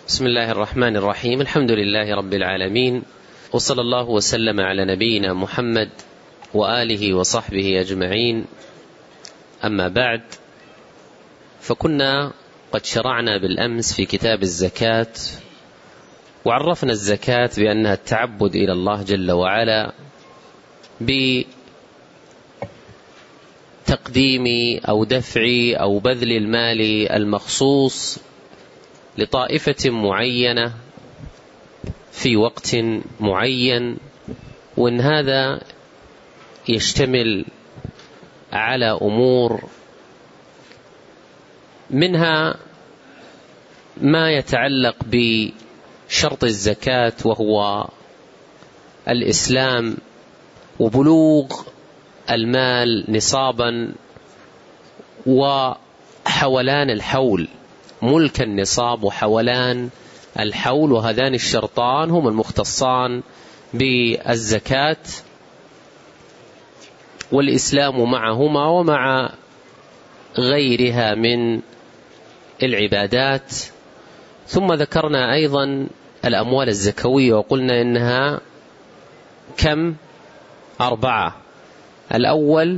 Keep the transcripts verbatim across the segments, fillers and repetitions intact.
بسم الله الرحمن الرحيم. الحمد لله رب العالمين، وصلى الله وسلم على نبينا محمد وآله وصحبه أجمعين. أما بعد، فكنا قد شرعنا بالأمس في كتاب الزكاة، وعرفنا الزكاة بأنها التعبد إلى الله جل وعلا بتقديم أو دفع أو بذل المال المخصوص لطائفة معينة في وقت معين، وإن هذا يشتمل على أمور منها ما يتعلق بشرط الزكاة، وهو الإسلام وبلوغ المال نصابا وحولان الحول، ملك النصاب وحولان الحول، وهذان الشرطان هم المختصان بالزكاة، والإسلام معهما ومع غيرها من العبادات. ثم ذكرنا أيضا الأموال الزكوية، وقلنا إنها كم؟ أربعة. الأول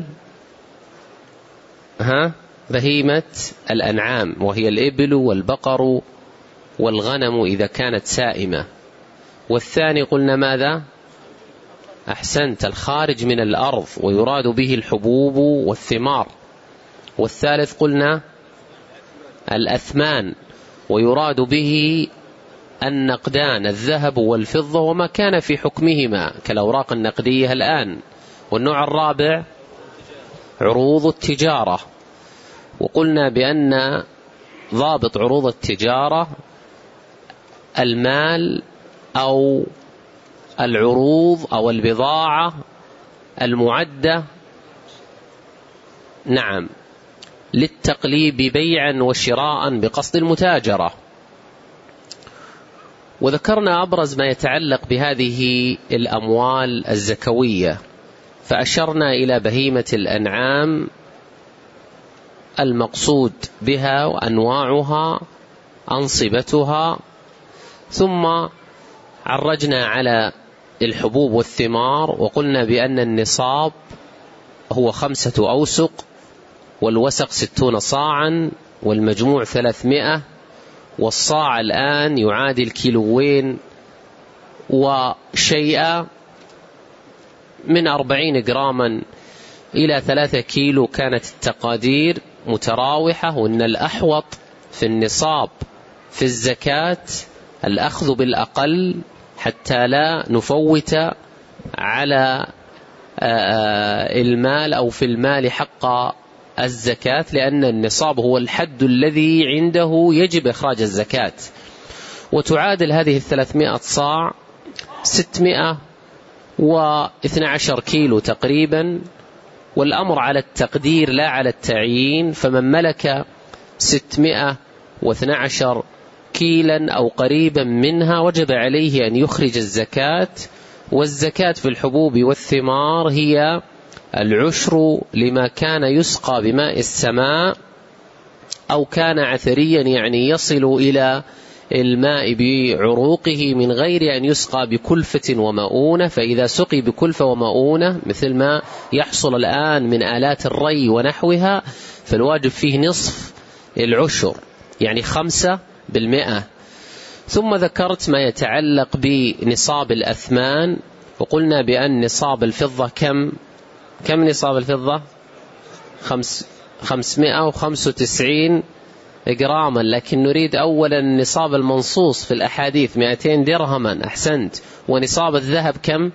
ها بهيمة الأنعام، وهي الإبل والبقر والغنم إذا كانت سائمة. والثاني قلنا ماذا؟ أحسنت، الخارج من الأرض، ويراد به الحبوب والثمار. والثالث قلنا الأثمان، ويراد به النقدان، الذهب والفضة وما كان في حكمهما كالأوراق النقدية الآن. والنوع الرابع عروض التجارة، وقلنا بأن ضابط عروض التجارة المال أو العروض أو البضاعة المعدة نعم للتقليب بيعا وشراء بقصد المتاجرة. وذكرنا أبرز ما يتعلق بهذه الأموال الزكوية، فأشرنا إلى بهيمة الأنعام المقصود بها وأنواعها أنصبتها، ثم عرجنا على الحبوب والثمار، وقلنا بأن النصاب هو خمسة أوسق، والوسق ستون صاعا، والمجموع ثلاثمائة، والصاع الآن يعادل كيلوين وشيئا، من أربعين جراما إلى ثلاثة كيلو كانت التقادير متراوحة. وإن الأحوط في النصاب في الزكاة الأخذ بالأقل حتى لا نفوت على المال أو في المال حق الزكاة، لأن النصاب هو الحد الذي عنده يجب إخراج الزكاة. وتعادل هذه الثلاثمائة صاع ستمائة واثنى عشر كيلو تقريبا، والأمر على التقدير لا على التعيين. فمن ملك ستمائة واثنى عشر كيلا أو قريبا منها وجب عليه أن يخرج الزكاة. والزكاة في الحبوب والثمار هي العشر لما كان يسقى بماء السماء أو كان عثريا، يعني يصل إلى الماء بعروقه من غير أن يسقى بكلفة ومؤونة. فإذا سقي بكلفة ومؤونة مثل ما يحصل الآن من آلات الري ونحوها، فالواجب فيه نصف العشر، يعني خمسة بالمئة. ثم ذكرت ما يتعلق بنصاب الأثمان، وقلنا بأن نصاب الفضة كم كم نصاب الفضة؟ خمس خمسمائة وخمسة وتسعين جراما، لكن نريد أولا النصاب المنصوص في الأحاديث مئتين درهما. أحسنت. ونصاب الذهب كم؟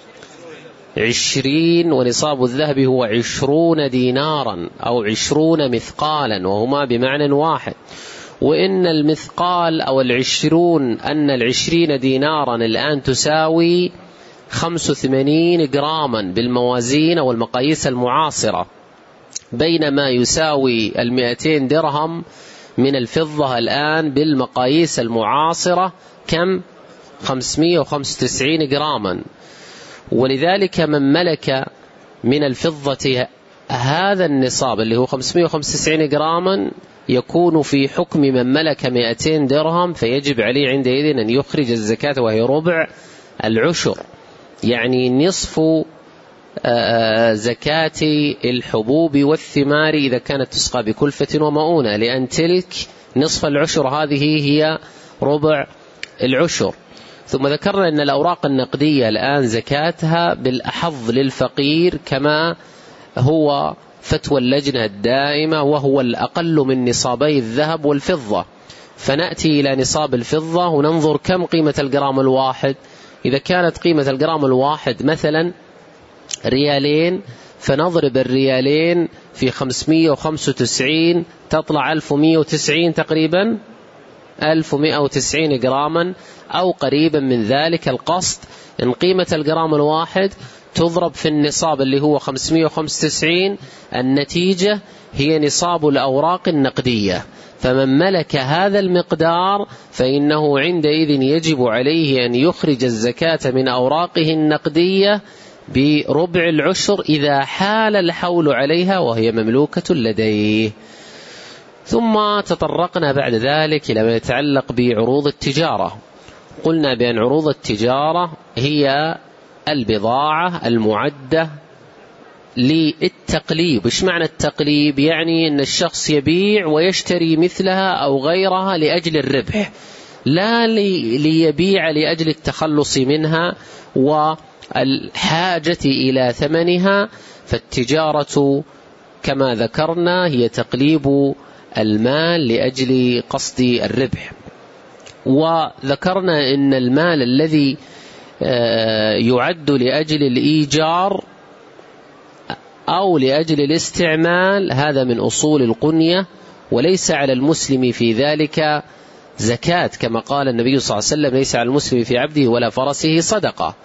عشرين، ونصاب الذهب هو عشرون دينارا أو عشرون مثقالا، وهما بمعنى واحد. وإن المثقال أو العشرون أن العشرين دينارا الآن تساوي خمس وثمانين جراما بالموازين والمقاييس المعاصرة، بينما يساوي المئتين درهم من الفضة الآن بالمقاييس المعاصرة كم؟ خمسمائة وخمسة وتسعين جراما. ولذلك من ملك من الفضة هذا النصاب اللي هو خمسمائة وخمسة وتسعين جراما يكون في حكم من ملك مئتين درهم، فيجب عليه عندئذ أن يخرج الزكاة وهي ربع العشر، يعني نصف زكاة الحبوب والثمار إذا كانت تسقى بكلفة ومؤونة، لأن تلك نصف العشر هذه هي ربع العشر. ثم ذكرنا أن الأوراق النقدية الآن زكاتها بالأحظ للفقير كما هو فتوى اللجنة الدائمة، وهو الأقل من نصابي الذهب والفضة. فنأتي إلى نصاب الفضة وننظر كم قيمة الجرام الواحد. إذا كانت قيمة الجرام الواحد مثلا ريالين، فنضرب الريالين في خمسمائة وخمسة وتسعين تطلع ألف ومائة وتسعين تقريبا، ألف ومائة وتسعين جراما أو قريبا من ذلك. القصد إن قيمة الجرام الواحد تضرب في النصاب اللي هو خمسمائة وخمسة وتسعين، النتيجة هي نصاب الأوراق النقدية. فمن ملك هذا المقدار فإنه عندئذ يجب عليه أن يخرج الزكاة من أوراقه النقدية بربع العشر إذا حال الحول عليها وهي مملوكة لديه. ثم تطرقنا بعد ذلك إلى ما يتعلق بعروض التجارة. قلنا بأن عروض التجارة هي البضاعة المعدة للتقليب. إيش معنى التقليب؟ يعني أن الشخص يبيع ويشتري مثلها أو غيرها لأجل الربح، لا ليبيع لأجل التخلص منها والحاجة إلى ثمنها. فالتجارة كما ذكرنا هي تقليب المال لأجل قصد الربح. وذكرنا أن المال الذي يعد لأجل الإيجار أو لأجل الاستعمال هذا من أصول القنية، وليس على المسلم في ذلك زكاة، كما قال النبي صلى الله عليه وسلم: ليس على المسلم في عبده ولا فرسه صدقة.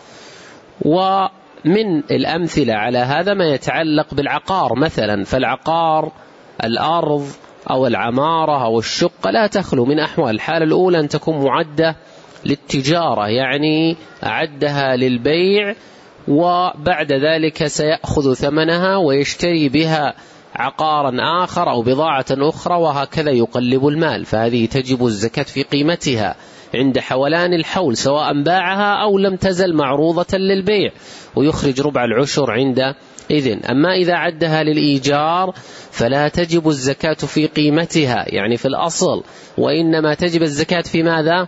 ومن الأمثلة على هذا ما يتعلق بالعقار مثلا، فالعقار الأرض أو العمارة أو الشقة لا تخلو من أحوال. الحالة الأولى أن تكون معدة للتجارة، يعني أعدها للبيع، وبعد ذلك سيأخذ ثمنها ويشتري بها عقارا آخر أو بضاعة أخرى، وهكذا يقلب المال. فهذه تجب الزكاة في قيمتها عند حولان الحول، سواء باعها أو لم تزل معروضة للبيع، ويخرج ربع العشر عند إذن. أما إذا عدها للإيجار فلا تجب الزكاة في قيمتها، يعني في الأصل، وإنما تجب الزكاة في ماذا؟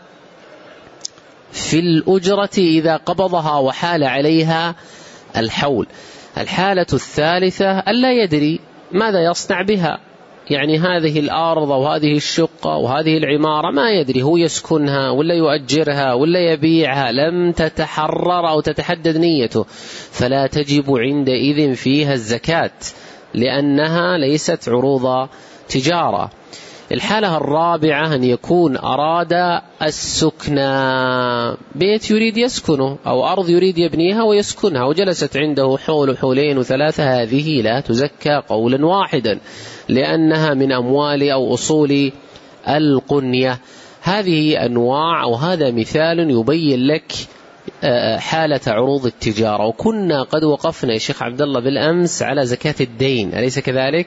في الأجرة إذا قبضها وحال عليها الحول. الحالة الثالثة ألا يدري ماذا يصنع بها، يعني هذه الأرض وهذه الشقة وهذه العمارة ما يدري هو يسكنها ولا يؤجرها ولا يبيعها، لم تتحرر أو تتحدد نيته، فلا تجب عندئذ فيها الزكاة لأنها ليست عروض تجارة. الحالة الرابعة أن يكون أراد السكنى، بيت يريد يسكنه أو أرض يريد يبنيها ويسكنها وجلست عنده حول حولين وثلاثة، هذه لا تزكى قولا واحدا لأنها من أموال أو أصول القنية. هذه أنواع، وهذا مثال يبين لك حالة عروض التجارة. وكنا قد وقفنا يا شيخ عبد الله بالأمس على زكاة الدين، أليس كذلك؟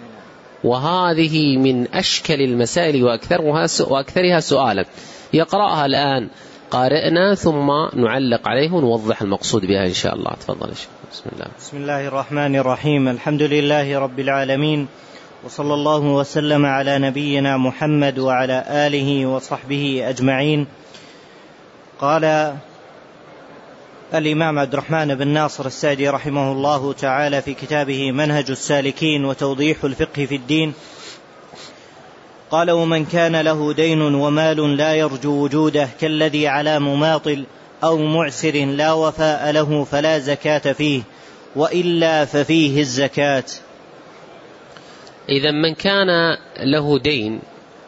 وهذه من أشكل المسائل وأكثرها وأكثرها سؤالا. يقرأها الآن قارئنا ثم نعلق عليه ونوضح المقصود بها إن شاء الله. تفضل يا شيخ. بسم الله. بسم الله الرحمن الرحيم. الحمد لله رب العالمين، وصلى الله وسلم على نبينا محمد وعلى آله وصحبه أجمعين. قال الإمام عبد الرحمن بن ناصر السعدي رحمه الله تعالى في كتابه منهج السالكين وتوضيح الفقه في الدين، قال: ومن كان له دين ومال لا يرجو وجوده كالذي على مماطل أو معسر لا وفاء له فلا زكاة فيه، وإلا ففيه الزكاة. إذا من كان له دين،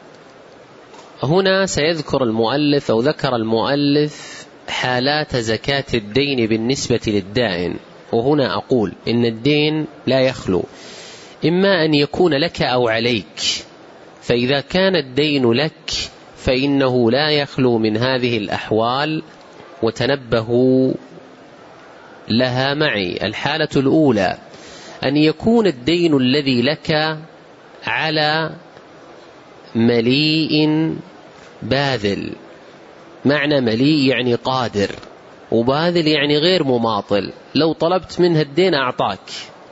هنا سيذكر المؤلف أو ذكر المؤلف حالات زكاة الدين بالنسبة للدائن. وهنا أقول إن الدين لا يخلو، إما أن يكون لك أو عليك، فإذا كان الدين لك فإنه لا يخلو من هذه الأحوال، وتنبهوا لها معي. الحالة الأولى أن يكون الدين الذي لك على مليء باذل. معنى مليء يعني قادر، وباذل يعني غير مماطل، لو طلبت منه الدين أعطاك.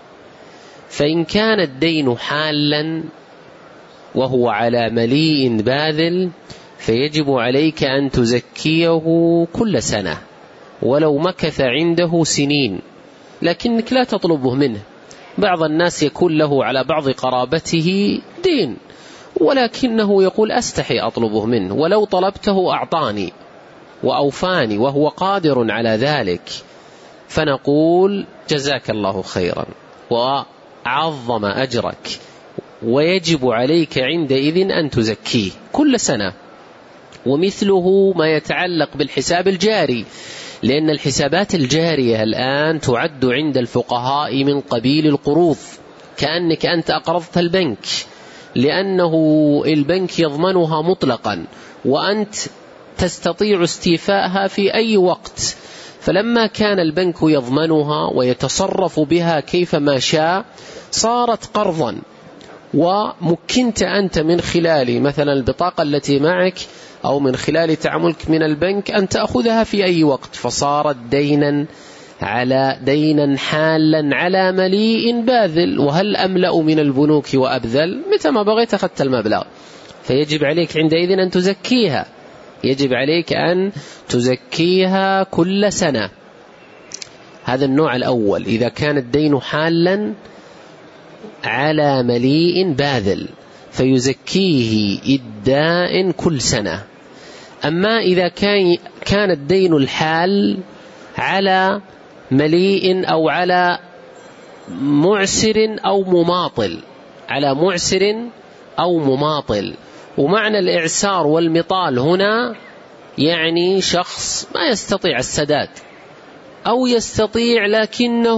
فإن كان الدين حالا وهو على مليء باذل فيجب عليك أن تزكيه كل سنة ولو مكث عنده سنين، لكنك لا تطلبه منه. بعض الناس يكون له على بعض قرابته دين ولكنه يقول أستحي أطلبه منه، ولو طلبته أعطاني وأوفاني وهو قادر على ذلك، فنقول جزاك الله خيرا وعظم أجرك، ويجب عليك عندئذ أن تزكيه كل سنة. ومثله ما يتعلق بالحساب الجاري، لأن الحسابات الجارية الآن تعد عند الفقهاء من قبيل القروض، كأنك أنت أقرضت البنك، لأنه البنك يضمنها مطلقا وأنت تستطيع استيفائها في أي وقت. فلما كان البنك يضمنها ويتصرف بها كيفما شاء صارت قرضا، ومكنت أنت من خلال مثلا البطاقة التي معك أو من خلال تعاملك من البنك أن تأخذها في أي وقت، فصارت دينا على دينا حالا على مليء باذل. وهل أملأ من البنوك وأبذل؟ متى ما بغيت أخذت المبلغ، فيجب عليك عندئذ أن تزكيها، يجب عليك أن تزكيها كل سنة. هذا النوع الأول إذا كان الدين حالا على مليء باذل فيزكيه الدائن كل سنة. أما إذا كان كان الدين الحال على مليء أو على معسر أو مماطل، على معسر أو مماطل، ومعنى الإعسار والمطال هنا يعني شخص ما يستطيع السداد أو يستطيع لكنه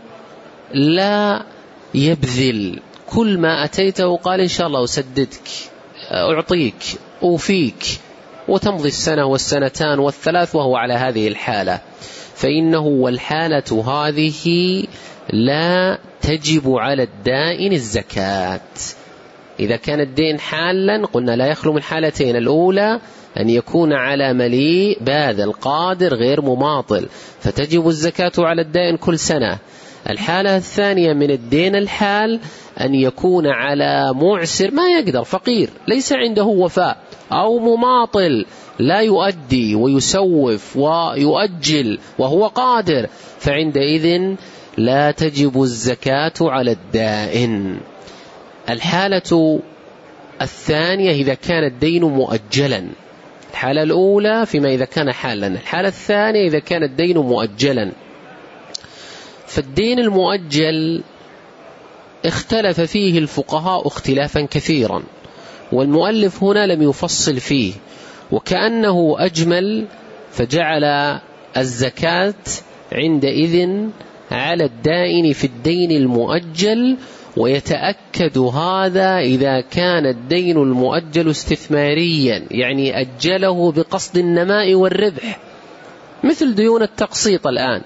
لا يبذل، كل ما أتيته قال إن شاء الله أسددك أعطيك أوفيك، وتمضي السنة والسنتان والثلاث وهو على هذه الحالة، فإنه والحالة هذه لا تجب على الدائن الزكاة. إذا كان الدين حالا قلنا لا يخلو من حالتين: الأولى أن يكون على مليء باذل قادر غير مماطل فتجب الزكاة على الدائن كل سنة. الحالة الثانية من الدين الحال أن يكون على معسر ما يقدر، فقير ليس عنده وفاء، أو مماطل لا يؤدي ويسوف ويؤجل وهو قادر، فعندئذ لا تجب الزكاة على الدائن. الحالة الثانية إذا كان الدين مؤجلا. الحالة الأولى فيما إذا كان حالا، الحالة الثانية إذا كان الدين مؤجلا. فالدين المؤجل اختلف فيه الفقهاء اختلافا كثيرا، والمؤلف هنا لم يفصل فيه، وكأنه أجمل فجعل الزكاة عندئذ على الدائن في الدين المؤجل. ويتأكد هذا إذا كان الدين المؤجل استثماريا، يعني أجله بقصد النماء والربح، مثل ديون التقسيط الآن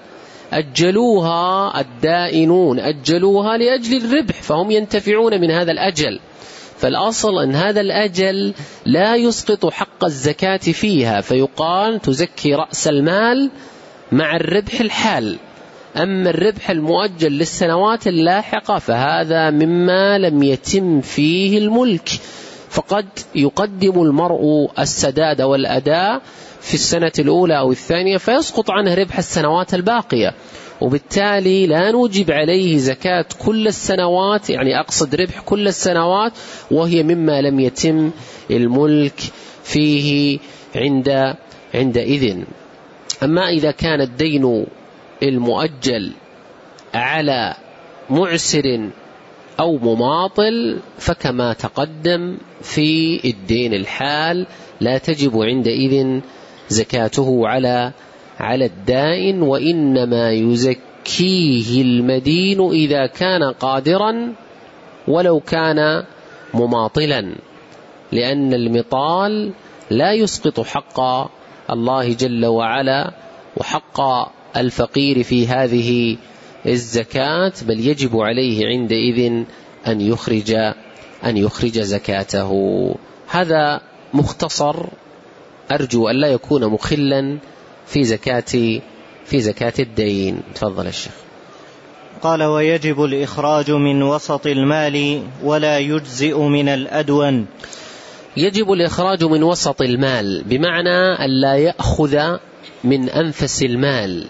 أجلوها الدائنون، أجلوها لأجل الربح فهم ينتفعون من هذا الأجل. فالأصل أن هذا الأجل لا يسقط حق الزكاة فيها، فيقال تزكي رأس المال مع الربح الحال. أما الربح المؤجل للسنوات اللاحقة فهذا مما لم يتم فيه الملك، فقد يقدم المرء السداد والأداء في السنة الأولى أو الثانية فيسقط عنه ربح السنوات الباقية، وبالتالي لا نوجب عليه زكاة كل السنوات، يعني أقصد ربح كل السنوات، وهي مما لم يتم الملك فيه عند عندئذ. أما إذا كان الدين المؤجل على معسر أو مماطل فكما تقدم في الدين الحال لا تجب عندئذ زكاته على على الدائن، وإنما يزكيه المدين إذا كان قادرا ولو كان مماطلا، لأن المطال لا يسقط حق الله جل وعلا وحق الفقير في هذه الزكاة، بل يجب عليه عندئذ أن يخرج أن يخرج زكاته. هذا مختصر، أرجو أن لا يكون مخلا في زكاة في زكاة الدين. تفضل الشيخ. قال: ويجب الإخراج من وسط المال ولا يجزئ من الأدون. يجب الإخراج من وسط المال بمعنى أن لا يأخذ من أنفس المال.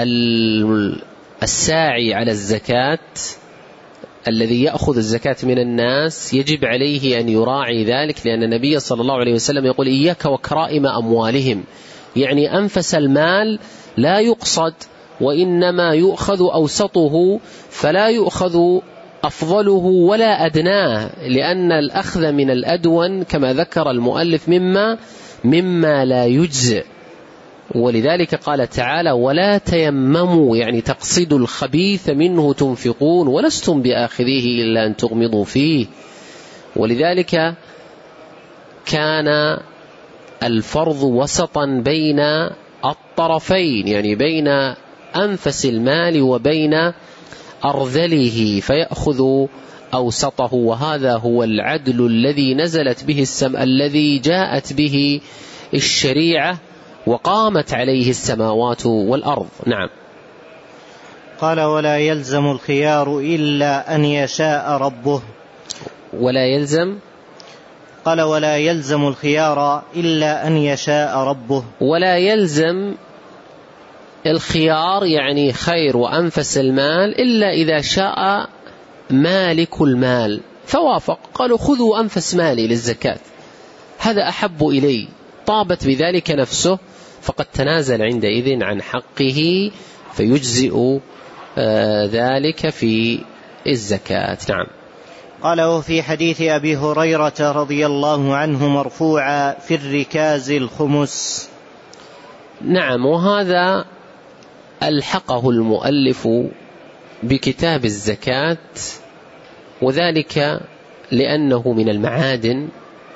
الساعي على الزكاة الذي يأخذ الزكاة من الناس يجب عليه أن يراعي ذلك، لأن النبي صلى الله عليه وسلم يقول: إياك وكرائم أموالهم، يعني أنفس المال لا يقصد، وإنما يؤخذ أوسطه، فلا يؤخذ أفضله ولا أدناه، لأن الأخذ من الأدون كما ذكر المؤلف مما مما لا يجزئ. ولذلك قال تعالى: ولا تيمموا، يعني تقصدوا الخبيث منه تنفقون ولستم بآخذيه إلا أن تغمضوا فيه. ولذلك كان الفرض وسطا بين الطرفين، يعني بين أنفس المال وبين أرذله، فيأخذ أوسطه، وهذا هو العدل الذي نزلت به السم الذي جاءت به الشريعة وقامت عليه السماوات والأرض. نعم. قال: ولا يلزم الخيار إلا أن يشاء ربه. ولا يلزم قال: ولا يلزم الخيار إلا أن يشاء ربه. ولا يلزم الخيار يعني خير وأنفس المال إلا إذا شاء مالك المال فوافق، قالوا: خذوا أنفس مالي للزكاة، هذا أحب إلي، طابت بذلك نفسه، فقد تنازل عندئذ عن حقه فيجزئ آه ذلك في الزكاة. نعم. قال: وفي حديث أبي هريرة رضي الله عنه مرفوعا: في الركاز الخمس. نعم. وهذا ألحقه المؤلف بكتاب الزكاة، وذلك لأنه من المعادن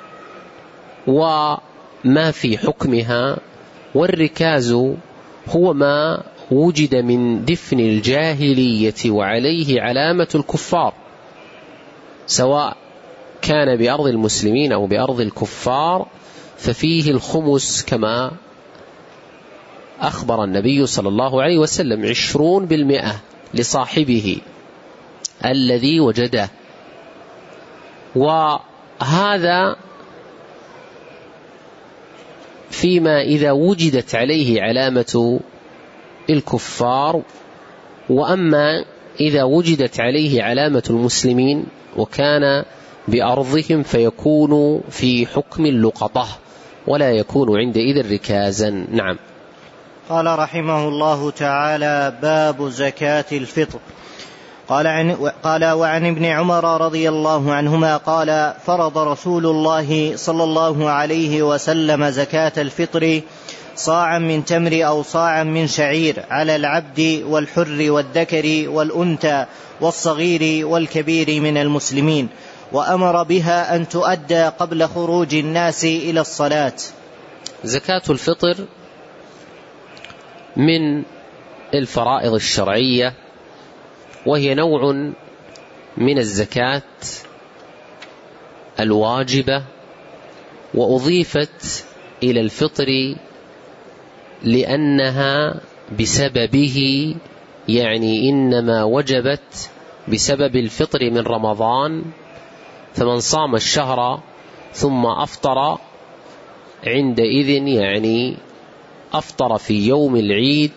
وما في حكمها، والركاز هو ما وجد من دفن الجاهلية وعليه علامة الكفار، سواء كان بأرض المسلمين أو بأرض الكفار، ففيه الخمس كما أخبر النبي صلى الله عليه وسلم: عشرون بالمئة لصاحبه الذي وجده. وهذا فيما إذا وجدت عليه علامة الكفار، وأما إذا وجدت عليه علامة المسلمين وكان بأرضهم فيكون في حكم اللقطة ولا يكون عندئذ ركازا. نعم. قال رحمه الله تعالى: باب زكاة الفطر. قال, عن قال وعن ابن عمر رضي الله عنهما قال: فرض رسول الله صلى الله عليه وسلم زكاة الفطر صاعا من تمر أو صاعا من شعير على العبد والحر والذكر والأنثى والصغير والكبير من المسلمين، وأمر بها أن تؤدى قبل خروج الناس إلى الصلاة. زكاة الفطر من الفرائض الشرعية، وهي نوع من الزكاة الواجبة، وأضيفت إلى الفطر لأنها بسببه، يعني إنما وجبت بسبب الفطر من رمضان، فمن صام الشهر ثم أفطر عندئذ يعني أفطر في يوم العيد،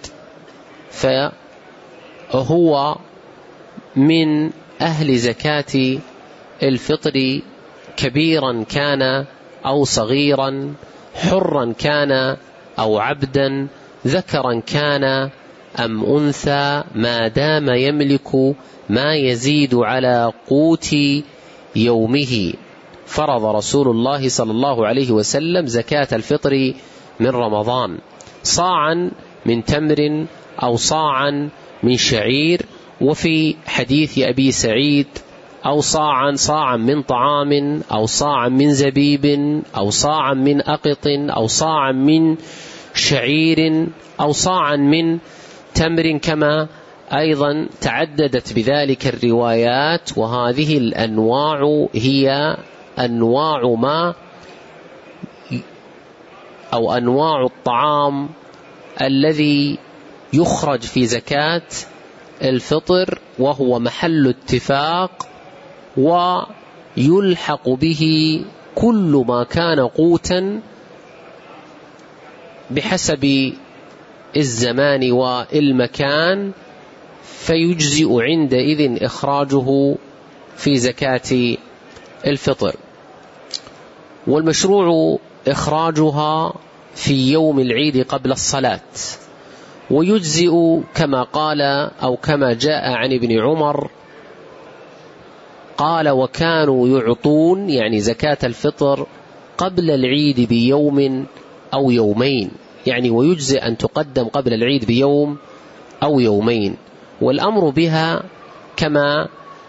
فهو من أهل زكاة الفطر، كبيرا كان أو صغيرا، حرا كان أو عبدا، ذكرا كان أم أنثى، ما دام يملك ما يزيد على قوت يومه. فرض رسول الله صلى الله عليه وسلم زكاة الفطر من رمضان صاعا من تمر أو صاعا من شعير، وفي حديث أبي سعيد: أو صاعا صاعا من طعام، أو صاعا من زبيب، أو صاعا من أقط، أو صاعا من شعير، أو صاعا من تمر، كما أيضا تعددت بذلك الروايات. وهذه الأنواع هي أنواع ما أو أنواع الطعام الذي يخرج في زكاة الفطر، وهو محل اتفاق، ويلحق به كل ما كان قوتا بحسب الزمان والمكان، فيجزئ عندئذ إخراجه في زكاة الفطر. والمشروع إخراجها في يوم العيد قبل الصلاة، ويجزئ كما قال أو كما جاء عن ابن عمر قال: وكانوا يعطون يعني زكاة الفطر قبل العيد بيوم أو يومين، يعني ويجزئ أن تقدم قبل العيد بيوم أو يومين. والأمر بها كما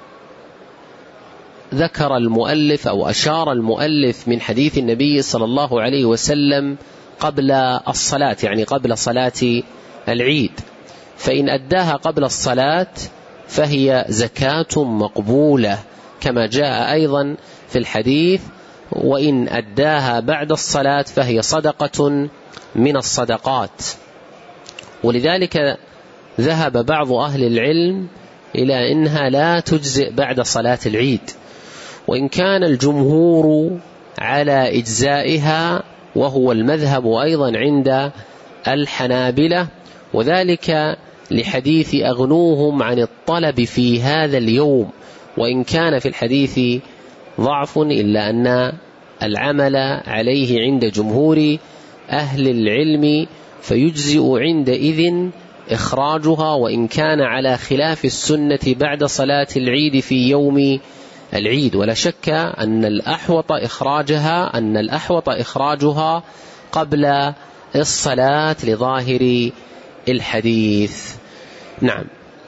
ذكر المؤلف أو أشار المؤلف من حديث النبي صلى الله عليه وسلم قبل الصلاة، يعني قبل صلاة العيد، فإن أداها قبل الصلاة فهي زكاة مقبولة كما جاء أيضا في الحديث: وإن أداها بعد الصلاة فهي صدقة من الصدقات. ولذلك ذهب بعض أهل العلم إلى أنها لا تجزئ بعد صلاة العيد، وإن كان الجمهور على إجزائها، وهو المذهب أيضا عند الحنابلة، وذلك لحديث أغنوهم عن الطلب في هذا اليوم، وإن كان في الحديث ضعف إلا أن العمل عليه عند جمهور أهل العلم، فيجزئ عندئذ إخراجها وإن كان على خلاف السنة بعد صلاة العيد في يوم العيد. ولا شك أن الأحوط إخراجها أن الأحوط إخراجها قبل الصلاة لظاهر الحديث. نعم.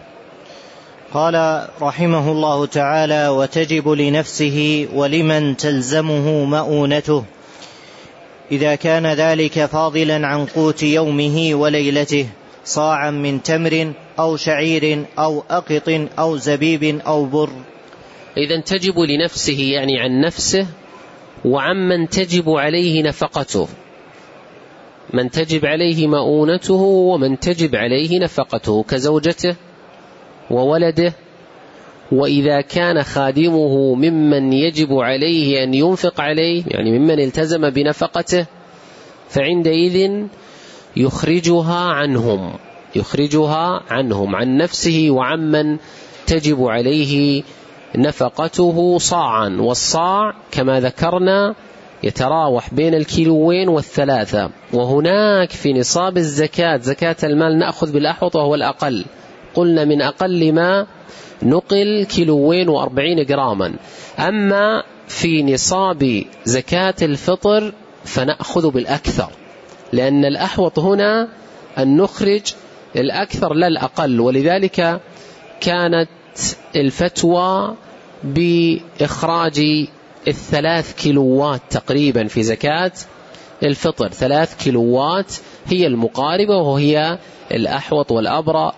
قال رحمه الله تعالى: وتجب لنفسه ولمن تلزمه مؤونته، إذا كان ذلك فاضلا عن قوت يومه وليلته، صاعا من تمر أو شعير أو أقط أو زبيب أو بر. إذن تجب لنفسه يعني عن نفسه، وعمن تجب عليه نفقته، من تجب عليه مؤونته ومن تجب عليه نفقته كزوجته وولده. وإذا كان خادمه ممن يجب عليه أن ينفق عليه، يعني ممن التزم بنفقته، فعندئذ يخرجها عنهم يخرجها عنهم عن نفسه وعمن تجب عليه نفقته صاعا. والصاع كما ذكرنا يتراوح بين الكيلوين والثلاثة. وهناك في نصاب الزكاة زكاة المال نأخذ بالأحوط وهو الأقل، قلنا من أقل ما نقل كيلوين وأربعين جراما. أما في نصاب زكاة الفطر فنأخذ بالأكثر، لأن الأحوط هنا أن نخرج الأكثر لا الأقل. ولذلك كانت الفتوى بإخراج الثلاث كيلوات تقريبا في زكاة الفطر، ثلاث كيلوات هي المقاربة وهي الأحوط والأبرأ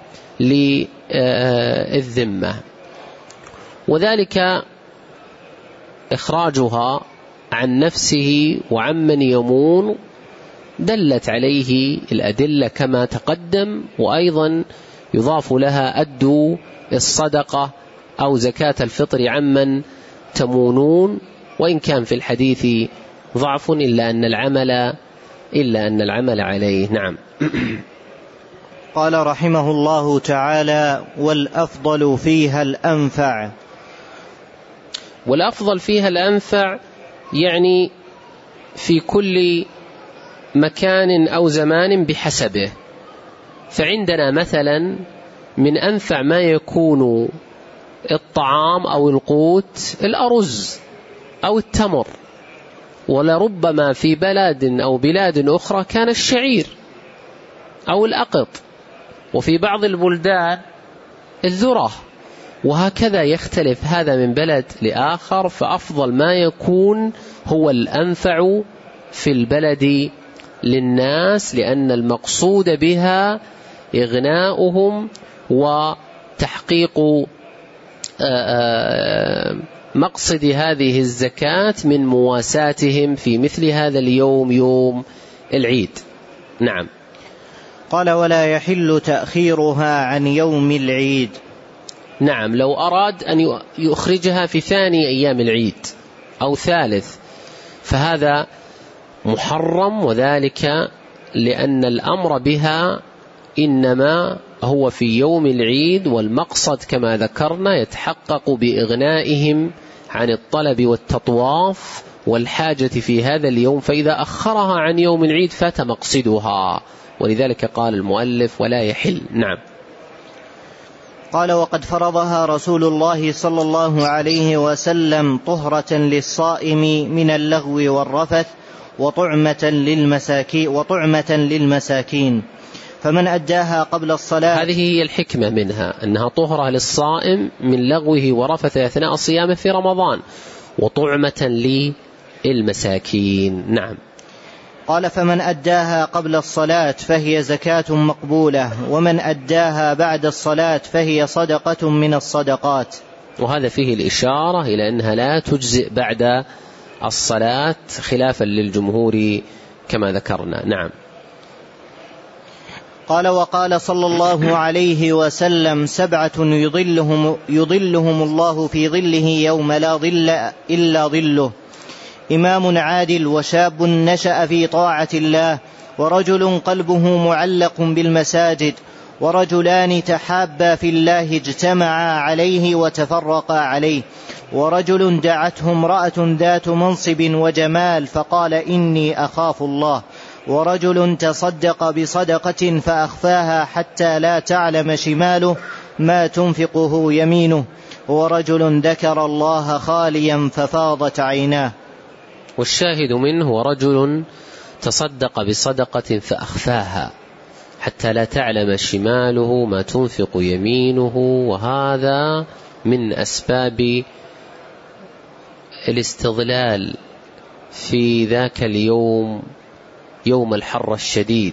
للذمة. وذلك إخراجها عن نفسه وعمن يمون دلت عليه الأدلة كما تقدم، وأيضا يضاف لها أدوا الصدقة أو زكاة الفطر عمن تمونون، وإن كان في الحديث ضعف إلا أن العمل إلا أن العمل عليه. نعم. قال رحمه الله تعالى: والأفضل فيها الأنفع. والأفضل فيها الأنفع يعني في كل مكان أو زمان بحسبه. فعندنا مثلا من أنفع ما يكون الطعام أو القوت الأرز أو التمر، ولربما في بلد أو بلاد أخرى كان الشعير أو الأقط، وفي بعض البلدان الذرة، وهكذا يختلف هذا من بلد لآخر. فأفضل ما يكون هو الأنفع في البلد للناس، لأن المقصود بها إغناؤهم وتحقيق مقصد هذه الزكاة من مواساتهم في مثل هذا اليوم، يوم العيد. نعم. قال ولا يحل تأخيرها عن يوم العيد. نعم، لو أراد أن يخرجها في ثاني أيام العيد أو ثالث فهذا محرم، وذلك لأن الأمر بها إنما هو في يوم العيد، والمقصد كما ذكرنا يتحقق بإغنائهم عن الطلب والتطواف والحاجة في هذا اليوم، فإذا أخرها عن يوم العيد فات مقصدها، ولذلك قال المؤلف ولا يحل. نعم. قال وقد فرضها رسول الله صلى الله عليه وسلم طهرة للصائم من اللغو والرفث وطعمة للمساكين, وطعمة للمساكين فمن أداها قبل الصلاة. هذه هي الحكمة منها، أنها طهرة للصائم من لغوه ورفثه أثناء صيامه في رمضان، وطعمة للمساكين. نعم. قال فمن أداها قبل الصلاة فهي زكاة مقبولة، ومن أداها بعد الصلاة فهي صدقة من الصدقات. وهذا فيه الإشارة إلى أنها لا تجزئ بعد الصلاة خلافا للجمهور كما ذكرنا. نعم. قال وقال صلى الله عليه وسلم سبعة يظلهم, يظلهم الله في ظله يوم لا ظل إلا ظله: إمام عادل، وشاب نشأ في طاعة الله، ورجل قلبه معلق بالمساجد، ورجلان تحابا في الله اجتمعا عليه وتفرقا عليه، ورجل دعته امرأة ذات منصب وجمال فقال إني أخاف الله، ورجل تصدق بصدقة فأخفاها حتى لا تعلم شماله ما تنفقه يمينه، ورجل ذكر الله خاليا ففاضت عيناه. والشاهد منه ورجل تصدق بصدقة فأخفاها حتى لا تعلم شماله ما تنفق يمينه، وهذا من أسباب الاستظلال في ذاك اليوم يوم الحر الشديد،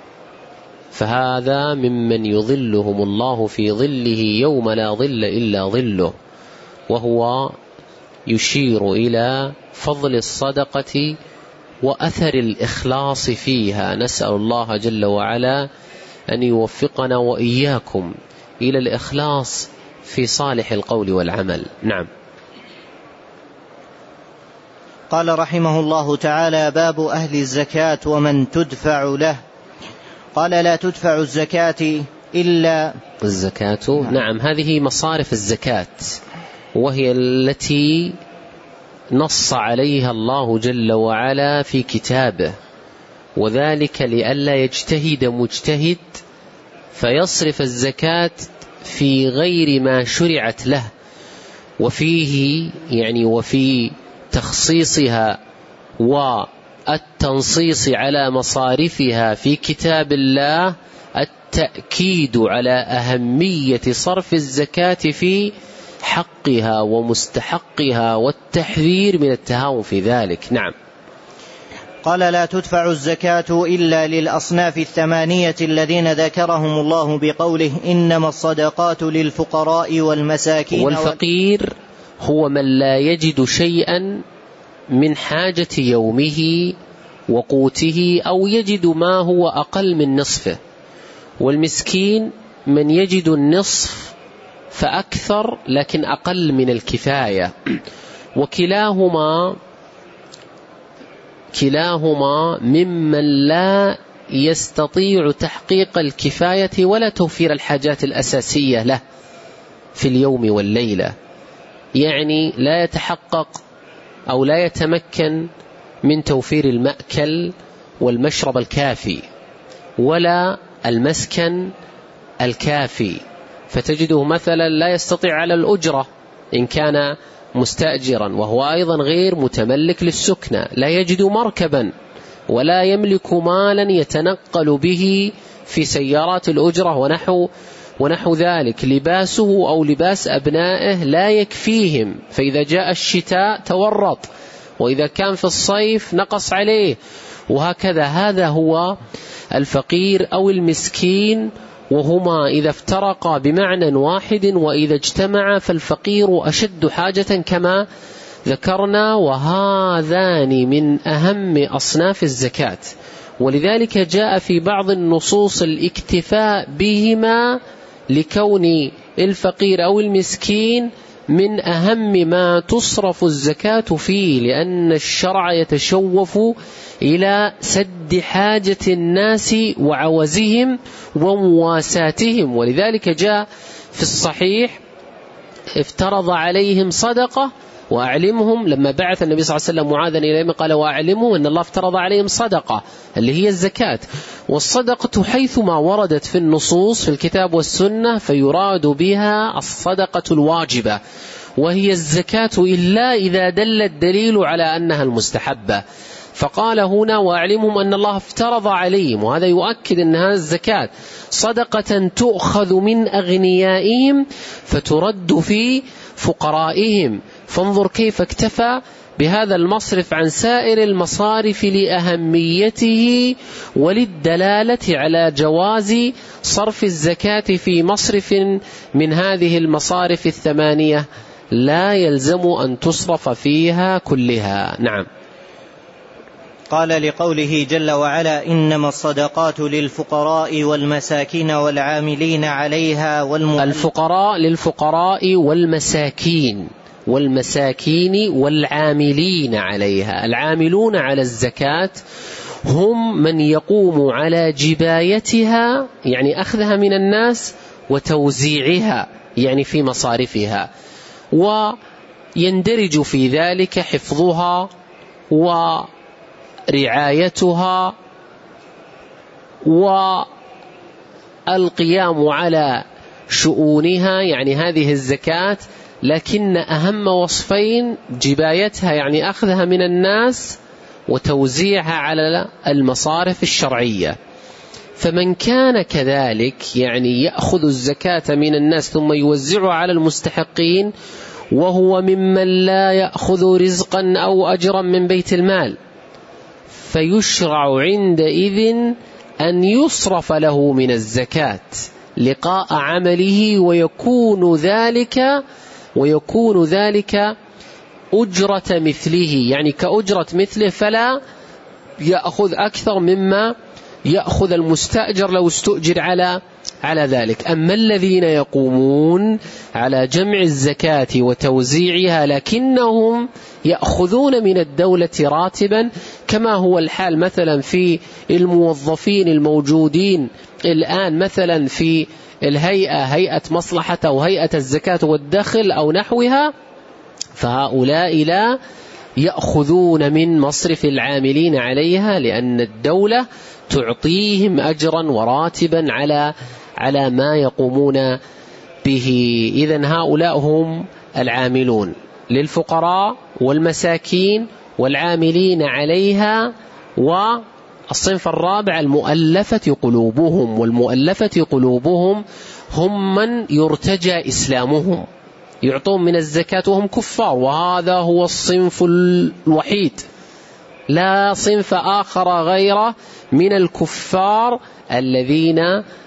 فهذا ممن يظلهم الله في ظله يوم لا ظل إلا ظله، وهو يشير إلى فضل الصدقة وأثر الإخلاص فيها. نسأل الله جل وعلا أن يوفقنا وإياكم إلى الإخلاص في صالح القول والعمل. نعم. قال رحمه الله تعالى: باب أهل الزكاة ومن تدفع له. قال لا تدفع الزكاة إلا الزكاة. نعم. نعم، هذه مصارف الزكاة، وهي التي نص عليها الله جل وعلا في كتابه، وذلك لئلا يجتهد مجتهد فيصرف الزكاة في غير ما شرعت له، وفيه يعني وفي تخصيصها والتنصيص على مصارفها في كتاب الله التأكيد على أهمية صرف الزكاة في حقها ومستحقها والتحذير من التهاون في ذلك. نعم. قال لا تدفع الزكاة إلا للأصناف الثمانية الذين ذكرهم الله بقوله إنما الصدقات للفقراء والمساكين. والفقير هو من لا يجد شيئا من حاجة يومه وقوته، أو يجد ما هو أقل من نصفه، والمسكين من يجد النصف فأكثر لكن أقل من الكفاية، وكلاهما كلاهما ممن لا يستطيع تحقيق الكفاية ولا توفير الحاجات الأساسية له في اليوم والليلة، يعني لا يتحقق أو لا يتمكن من توفير المأكل والمشرب الكافي ولا المسكن الكافي، فتجده مثلا لا يستطيع على الأجرة إن كان مستأجرا، وهو أيضا غير متملك للسكنة، لا يجد مركبا ولا يملك مالا يتنقل به في سيارات الأجرة ونحو ونحو ذلك، لباسه أو لباس أبنائه لا يكفيهم، فإذا جاء الشتاء تورط، وإذا كان في الصيف نقص عليه، وهكذا. هذا هو الفقير أو المسكين، وهما إذا افترقا بمعنى واحد، وإذا اجتمعا فالفقير أشد حاجة كما ذكرنا، وهذان من أهم أصناف الزكاة، ولذلك جاء في بعض النصوص الاكتفاء بهما لكون الفقير أو المسكين من أهم ما تصرف الزكاة فيه، لأن الشرع يتشوف إلى سد حاجة الناس وعوزهم ومواساتهم. ولذلك جاء في الصحيح افترض عليهم صدقة وأعلمهم، لما بعث النبي صلى الله عليه وسلم معاذا إليهم قال وأعلمهم أن الله افترض عليهم صدقة اللي هي الزكاة. والصدقة حيثما وردت في النصوص في الكتاب والسنة فيراد بها الصدقة الواجبة، وهي الزكاة إلا إذا دل الدليل على أنها المستحبة. فقال هنا وأعلمهم أن الله افترض عليهم، وهذا يؤكد أن هذه الزكاة صدقة تؤخذ من أغنيائهم فترد في فقرائهم. فانظر كيف اكتفى بهذا المصرف عن سائر المصارف لأهميته وللدلالة على جواز صرف الزكاة في مصرف من هذه المصارف الثمانية لا يلزم أن تصرف فيها كلها. نعم. قال لقوله جل وعلا إنما الصدقات للفقراء والمساكين والعاملين عليها والمؤمنين. الفقراء للفقراء والمساكين والمساكين والعاملين عليها. العاملون على الزكاة هم من يقوم على جبايتها يعني أخذها من الناس وتوزيعها يعني في مصارفها، ويندرج في ذلك حفظها ورعايتها والقيام على شؤونها، يعني هذه الزكاة. لكن أهم وصفين جبايتها يعني أخذها من الناس وتوزيعها على المصارف الشرعية. فمن كان كذلك يعني يأخذ الزكاة من الناس ثم يوزعها على المستحقين وهو ممن لا يأخذ رزقا أو أجرا من بيت المال، فيشرع عندئذ أن يصرف له من الزكاة لقاء عمله، ويكون ذلك ويكون ذلك أجرة مثله يعني كأجرة مثله، فلا يأخذ أكثر مما يأخذ المستأجر لو استؤجر على على ذلك. أما الذين يقومون على جمع الزكاة وتوزيعها لكنهم يأخذون من الدولة راتبا، كما هو الحال مثلا في الموظفين الموجودين الآن مثلا في الهيئة، هيئة مصلحة أو هيئة الزكاة والدخل أو نحوها، فهؤلاء لا يأخذون من مصرف العاملين عليها، لأن الدولة تعطيهم أجرا وراتبا على على ما يقومون به. إذن هؤلاء هم العاملون للفقراء والمساكين والعاملين عليها. والصنف الرابع المؤلفة قلوبهم، والمؤلفة قلوبهم هم من يرتجى إسلامهم، يعطون من الزكاة وهم كفار، وهذا هو الصنف الوحيد، لا صنف آخر غيره من الكفار الذين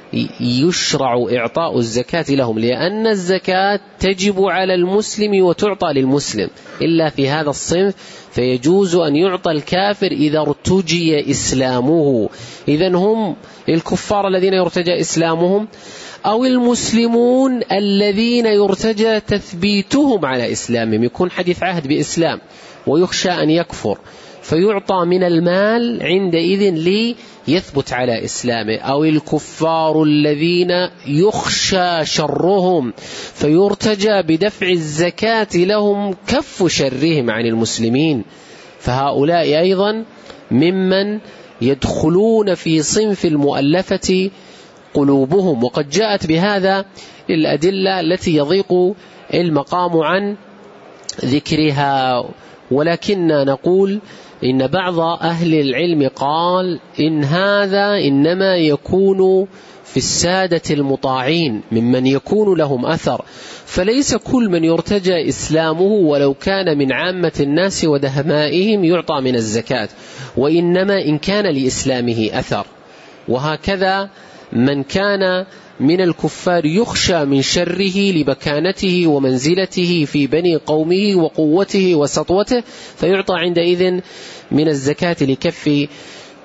يشرع إعطاء الزكاة لهم، لأن الزكاة تجب على المسلم وتعطى للمسلم، إلا في هذا الصنف فيجوز أن يعطى الكافر إذا ارتجي إسلامه. إذن هم الكفار الذين يرتجى إسلامهم، أو المسلمون الذين يرتجى تثبيتهم على إسلامهم، يكون حديث عهد بإسلام ويخشى أن يكفر فيعطى من المال عندئذ ليثبت على إسلامه، أو الكفار الذين يخشى شرهم فيرتجى بدفع الزكاة لهم كف شرهم عن المسلمين، فهؤلاء أيضا ممن يدخلون في صنف المؤلفة قلوبهم. وقد جاءت بهذا الأدلة التي يضيق المقام عن ذكرها، ولكننا نقول إن بعض أهل العلم قال إن هذا إنما يكون في السادة المطاعين ممن يكون لهم أثر، فليس كل من يرتجى إسلامه ولو كان من عامة الناس ودهمائهم يعطى من الزكاة، وإنما إن كان لإسلامه أثر. وهكذا من كان من الكفار يخشى من شره لبكانته ومنزلته في بني قومه وقوته وسطوته فيعطى عندئذ من الزكاة لكف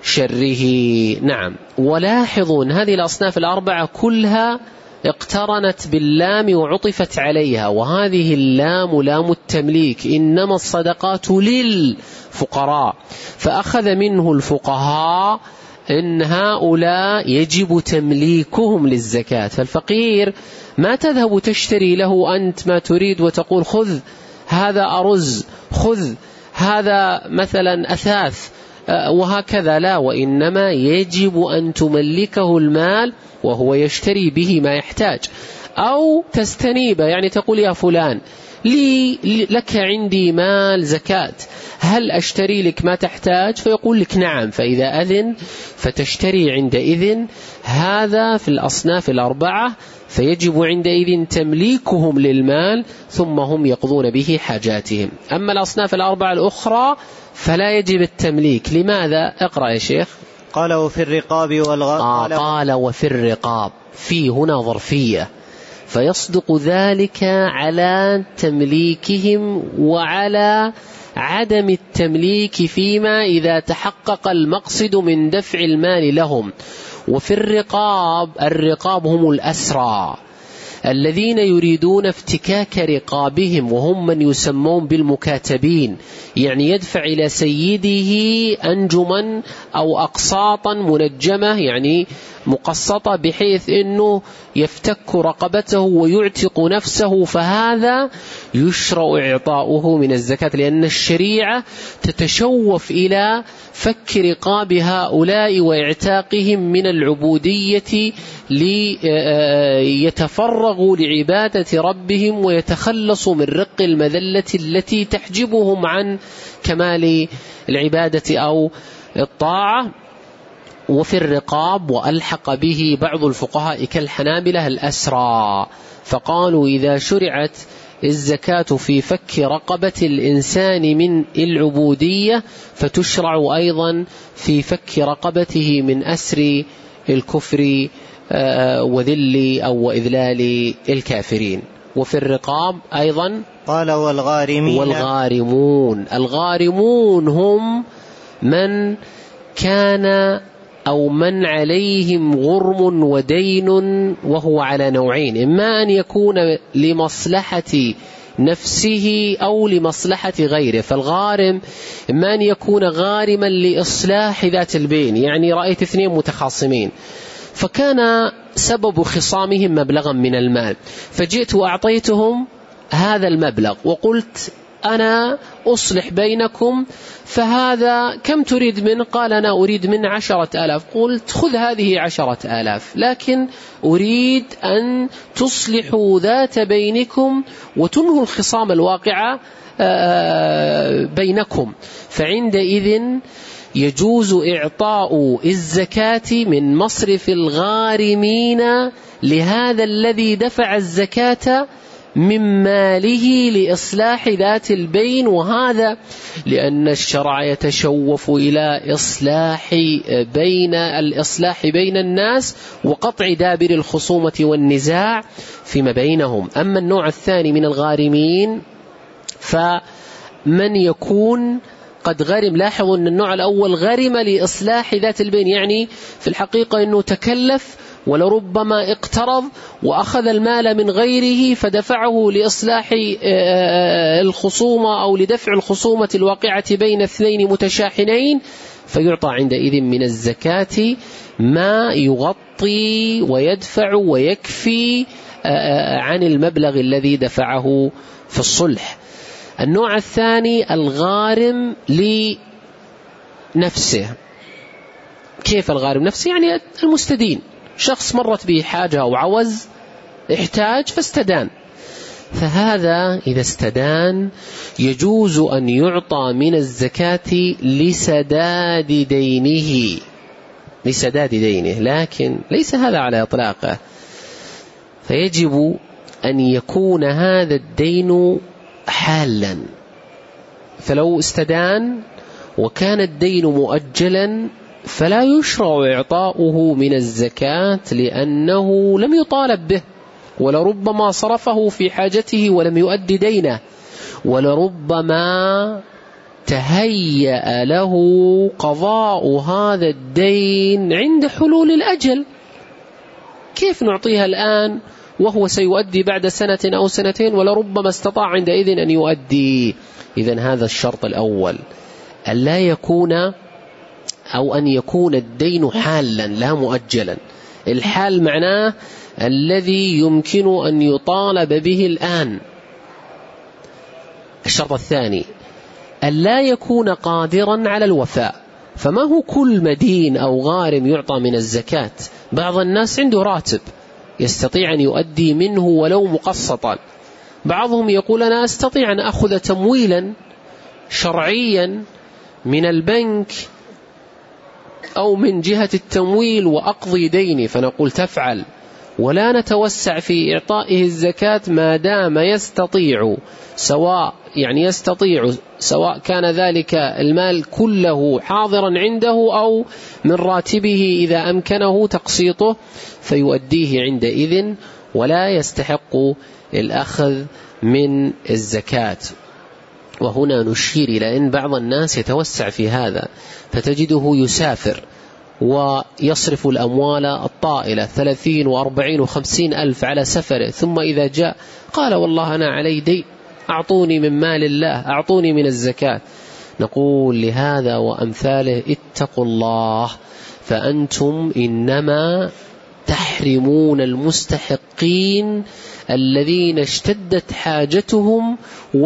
شره. نعم. ولاحظوا أن هذه الأصناف الأربعة كلها اقترنت باللام وعطفت عليها، وهذه اللام لام التمليك، إنما الصدقات للفقراء، فأخذ منه الفقهاء إن هؤلاء يجب تمليكهم للزكاة. فالفقير ما تذهب تشتري له أنت ما تريد وتقول خذ هذا أرز، خذ هذا مثلا أثاث وهكذا، لا، وإنما يجب أن تملكه المال وهو يشتري به ما يحتاج. أو تستنيب، يعني تقول يا فلان لي لك عندي مال زكاة، هل أشتري لك ما تحتاج؟ فيقول لك نعم، فإذا أذن فتشتري عندئذ. هذا في الأصناف الأربعة، فيجب عندئذ تمليكهم للمال ثم هم يقضون به حاجاتهم. أما الأصناف الأربعة الأخرى فلا يجب التمليك. لماذا؟ اقرأ يا شيخ. قال وفي الرقاب والغارم. آه قال وفي الرقاب، في هنا ظرفية، فيصدق ذلك على تمليكهم وعلى عدم التمليك فيما إذا تحقق المقصد من دفع المال لهم. وفي الرقاب، الرقاب هم الأسرى الذين يريدون افتكاك رقابهم، وهم من يسمون بالمكاتبين، يعني يدفع إلى سيده أنجما أو أقساطا منجمة، يعني مقسطة، بحيث أنه يفتك رقبته ويعتق نفسه، فهذا يشرع إعطاؤه من الزكاة، لأن الشريعة تتشوف إلى فك رقاب هؤلاء وإعتاقهم من العبودية ليتفرغوا لعبادة ربهم ويتخلصوا من رق المذلة التي تحجبهم عن كمال العبادة أو الطاعة. وفي الرقاب، وألحق به بعض الفقهاء كالحنابلة الأسرى، فقالوا إذا شرعت الزكاة في فك رقبة الإنسان من العبودية فتشرع أيضا في فك رقبته من أسر الكفر وذل أو إذلال الكافرين. وفي الرقاب أيضا قال والغارمين والغارمون. الغارمون هم من كان أو من عليهم غرم ودين، وهو على نوعين: إما أن يكون لمصلحة نفسه أو لمصلحة غيره. فالغارم إما أن يكون غارما لإصلاح ذات البين، يعني رأيت اثنين متخاصمين فكان سبب خصامهم مبلغا من المال، فجئت وأعطيتهم هذا المبلغ وقلت أنا أصلح بينكم، فهذا كم تريد منه؟ قال أنا أريد من عشرة آلاف. قلت خذ هذه عشرة آلاف، لكن أريد أن تصلحوا ذات بينكم وتنهوا الخصام الواقعة بينكم. فعندئذ يجوز إعطاء الزكاة من مصرف الغارمين لهذا الذي دفع الزكاة من ماله لإصلاح ذات البين، وهذا لأن الشرع يتشوف إلى إصلاح بين الإصلاح بين الناس وقطع دابر الخصومة والنزاع فيما بينهم. أما النوع الثاني من الغارمين فمن يكون قد غرم. لاحظوا أن النوع الأول غرم لإصلاح ذات البين، يعني في الحقيقة أنه تكلف ولربما اقترض وأخذ المال من غيره فدفعه لإصلاح الخصومة أو لدفع الخصومة الواقعة بين اثنين متشاحنين، فيعطى عندئذ من الزكاة ما يغطي ويدفع ويكفي عن المبلغ الذي دفعه في الصلح. النوع الثاني الغارم لنفسه. كيف الغارم نفسه؟ يعني المستدين، شخص مرت به حاجة أو عوز احتاج فاستدان، فهذا إذا استدان يجوز أن يعطى من الزكاة لسداد دينه لسداد دينه لكن ليس هذا على إطلاقه، فيجب أن يكون هذا الدين حالا. فلو استدان وكان الدين مؤجلا فلا يشرع إعطاؤه من الزكاة لأنه لم يطالب به، ولربما صرفه في حاجته ولم يؤدي دينه، ولربما تهيأ له قضاء هذا الدين عند حلول الأجل. كيف نعطيها الآن وهو سيؤدي بعد سنة أو سنتين ولربما استطاع عندئذ أن يؤدي؟ إذن هذا الشرط الأول، أن لا يكون أو أن يكون الدين حالا لا مؤجلا. الحال معناه الذي يمكن أن يطالب به الآن. الشرط الثاني أن لا يكون قادرا على الوفاء. فما هو كل مدين أو غارم يعطى من الزكاة. بعض الناس عنده راتب يستطيع أن يؤدي منه ولو مقسطا. بعضهم يقول أنا أستطيع أن أخذ تمويلا شرعيا من البنك أو من جهة التمويل وأقضي ديني، فنقول تفعل، ولا نتوسع في إعطائه الزكاة ما دام يستطيع، سواء يعني يستطيع سواء كان ذلك المال كله حاضرا عنده أو من راتبه إذا أمكنه تقسيطه فيؤديه عندئذ، ولا يستحق الأخذ من الزكاة. وهنا نشير إلى أن بعض الناس يتوسع في هذا، فتجده يسافر ويصرف الأموال الطائلة ثلاثين وأربعين وخمسين ألف على سفره، ثم إذا جاء قال والله أنا علي دين، أعطوني من مال الله، أعطوني من الزكاة. نقول لهذا وأمثاله اتقوا الله، فأنتم إنما تحرمون المستحقين الذين اشتدت حاجتهم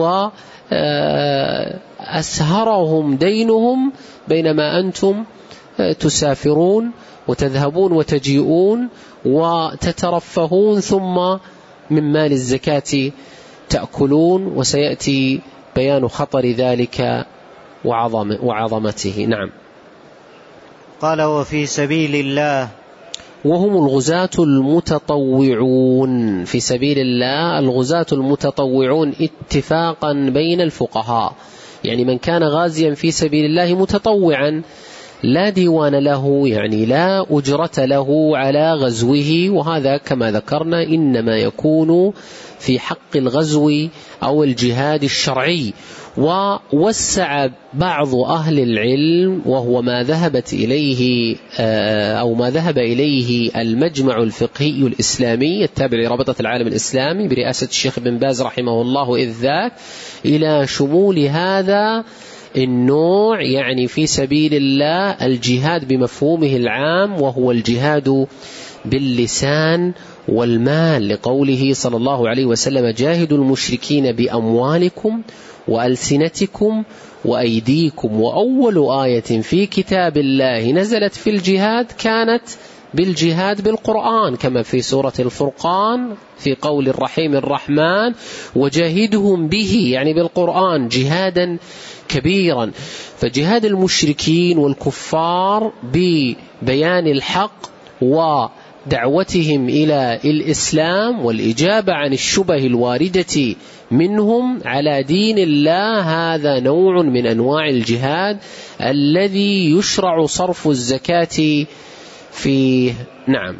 وأسهرهم دينهم، بينما أنتم تسافرون وتذهبون وتجيئون وتترفهون ثم من مال الزكاة تأكلون، وسيأتي بيان خطر ذلك وعظم وعظمته. نعم. قال وفي سبيل الله، وهم الغزاة المتطوعون. في سبيل الله الغزاة المتطوعون اتفاقا بين الفقهاء، يعني من كان غازيا في سبيل الله متطوعا لا ديوان له، يعني لا أجرة له على غزوه، وهذا كما ذكرنا إنما يكون في حق الغزو أو الجهاد الشرعي. ووسع بعض أهل العلم، وهو ما ذهبت إليه أو ما ذهب إليه المجمع الفقهي الإسلامي التابع لرابطة العالم الإسلامي برئاسة الشيخ بن باز رحمه الله إذ ذاك، إلى شمول هذا النوع، يعني في سبيل الله الجهاد بمفهومه العام، وهو الجهاد باللسان والمال، لقوله صلى الله عليه وسلم جاهدوا المشركين بأموالكم وألسنتكم وأيديكم. وأول آية في كتاب الله نزلت في الجهاد كانت بالجهاد بالقرآن، كما في سورة الفرقان في قول الرحيم الرحمن وجاهدهم به، يعني بالقرآن جهادا كبيرا. فجهاد المشركين والكفار ببيان الحق ودعوتهم إلى الإسلام والإجابة عن الشبه الواردة منهم على دين الله، هذا نوع من أنواع الجهاد الذي يشرع صرف الزكاة فيه. نعم.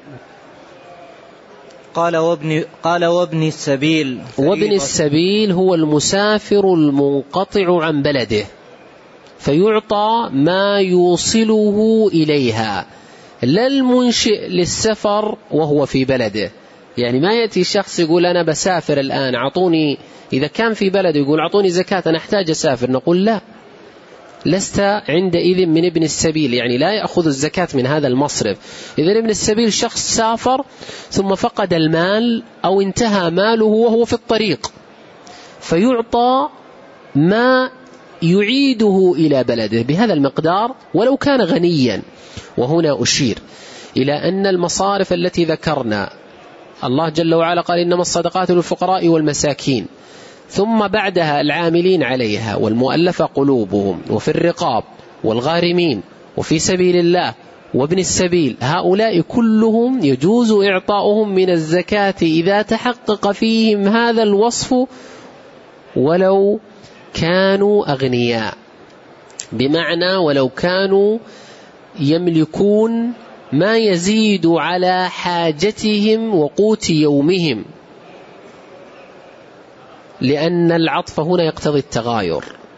قال وابن, قال وابن السبيل. وابن السبيل هو المسافر المنقطع عن بلده، فيعطى ما يوصله إليها، لا المنشئ للسفر وهو في بلده. يعني ما يأتي شخص يقول أنا بسافر الآن أعطوني، إذا كان في بلده يقول أعطوني زكاة أنا أحتاج أسافر، نقول لا، لست عندئذ من ابن السبيل، يعني لا يأخذ الزكاة من هذا المصرف. إذن ابن السبيل شخص سافر ثم فقد المال أو انتهى ماله وهو في الطريق، فيعطى ما يعيده إلى بلده بهذا المقدار ولو كان غنيا. وهنا أشير إلى أن المصارف التي ذكرنا الله جل وعلا قال إنما الصدقات للفقراء والمساكين، ثم بعدها العاملين عليها والمؤلفة قلوبهم وفي الرقاب والغارمين وفي سبيل الله وابن السبيل، هؤلاء كلهم يجوز إعطاؤهم من الزكاة إذا تحقق فيهم هذا الوصف ولو كانوا أغنياء، بمعنى ولو كانوا يملكون ما يزيد على حاجتهم وقوت يومهم، لأن العطف هنا يقتضي التغاير.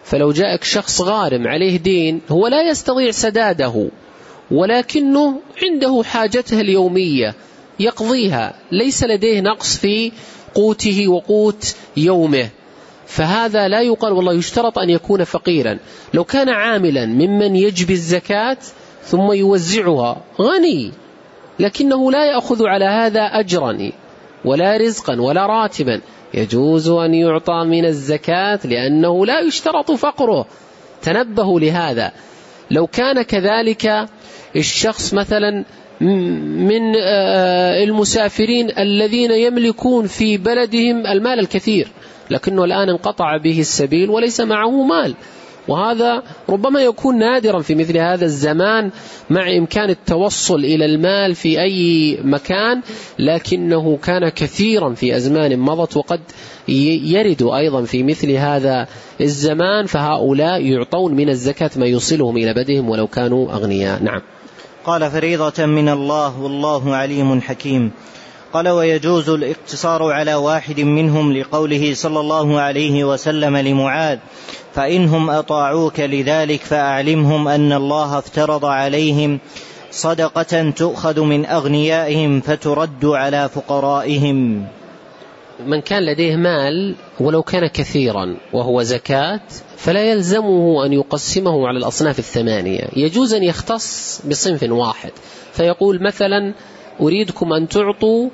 فلو جاءك شخص غارم عليه دين هو لا يستطيع سداده ولكنه عنده حاجته اليومية يقضيها، ليس لديه نقص في قوته وقوت يومه، فهذا لا يقال والله يشترط أن يكون فقيرا. لو كان عاملا ممن يجبي الزكاة ثم يوزعها غني لكنه لا يأخذ على هذا أجرا ولا رزقا ولا راتبا، يجوز أن يعطى من الزكاة لأنه لا يشترط فقره. تنبهوا لهذا. لو كان كذلك الشخص مثلا من المسافرين الذين يملكون في بلدهم المال الكثير لكنه الآن انقطع به السبيل وليس معه مال، وهذا ربما يكون نادرا في مثل هذا الزمان مع إمكان التوصل إلى المال في أي مكان، لكنه كان كثيرا في أزمان مضت وقد يرد أيضا في مثل هذا الزمان، فهؤلاء يعطون من الزكاة ما يوصلهم إلى بدهم ولو كانوا أغنياء. نعم. قال فريضة من الله والله عليم حكيم. قال ويجوز الاقتصار على واحد منهم لقوله صلى الله عليه وسلم لمعاذ فإنهم أطاعوك لذلك فأعلمهم أن الله افترض عليهم صدقة تؤخذ من أغنيائهم فترد على فقرائهم. من كان لديه مال ولو كان كثيرا وهو زكاة فلا يلزمه أن يقسمه على الأصناف الثمانية، يجوز أن يختص بصنف واحد فيقول مثلا أريدكم أن تعطوا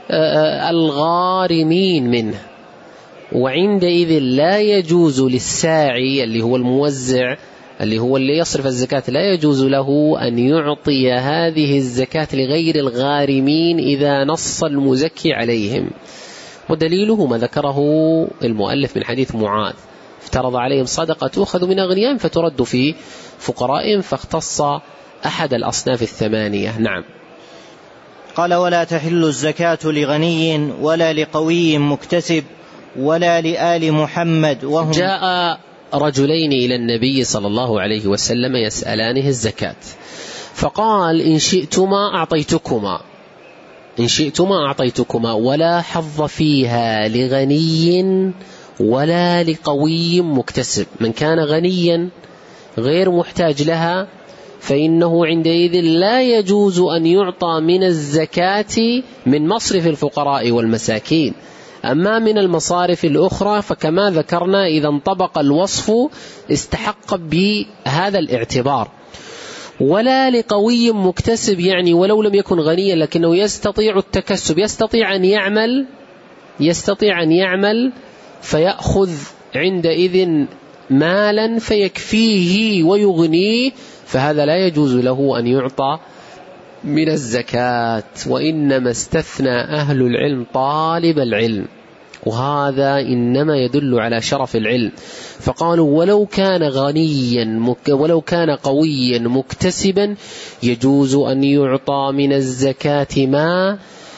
الغارمين منه، وعندئذ لا يجوز للساعي اللي هو الموزع اللي هو اللي يصرف الزكاة لا يجوز له أن يعطي هذه الزكاة لغير الغارمين إذا نص المزكي عليهم. ودليله ما ذكره المؤلف من حديث معاذ افترض عليهم صدقة تؤخذ من أغنيائهم فترد في فقرائهم، فاختص أحد الأصناف الثمانية. نعم. قال ولا تحل الزكاة لغني ولا لقوي مكتسب ولا لآل محمد. وهم جاء رجلين إلى النبي صلى الله عليه وسلم يسألانه الزكاة فقال إن شئتما أعطيتكما إن شئتما أعطيتكما ولا حظ فيها لغني ولا لقوي مكتسب. من كان غنيا غير محتاج لها فإنه عندئذ لا يجوز أن يعطى من الزكاة من مصرف الفقراء والمساكين. أما من المصارف الأخرى فكما ذكرنا إذا انطبق الوصف استحق بهذا الاعتبار. ولا لقوي مكتسب يعني ولو لم يكن غنيا لكنه يستطيع التكسب، يستطيع أن يعمل يستطيع أن يعمل فيأخذ عندئذ مالا فيكفيه ويغنيه، فهذا لا يجوز له أن يعطى من الزكاة. وإنما استثنى أهل العلم طالب العلم، وهذا إنما يدل على شرف العلم، فقالوا ولو كان غنيا ولو كان قويا مكتسبا يجوز أن يعطى من الزكاة ما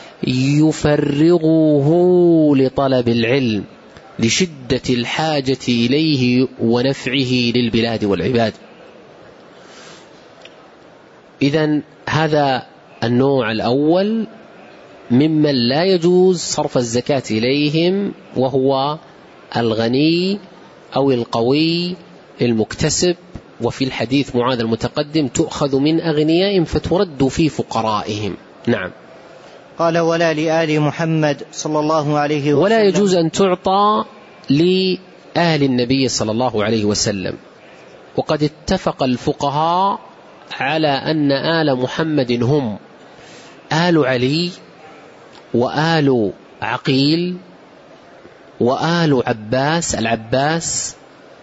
يفرغه لطلب العلم لشدة الحاجة إليه ونفعه للبلاد والعباد. إذن هذا النوع الأول ممن لا يجوز صرف الزكاة إليهم، وهو الغني أو القوي المكتسب. وفي الحديث معاذ المتقدم تؤخذ من أغنيائهم فترد في فقرائهم. نعم. قال ولا لآل محمد صلى الله عليه وسلم ولا يجوز أن تعطى لآل النبي صلى الله عليه وسلم. وقد اتفق الفقهاء على أن آل محمد هم آل علي وآل عقيل وآل عباس العباس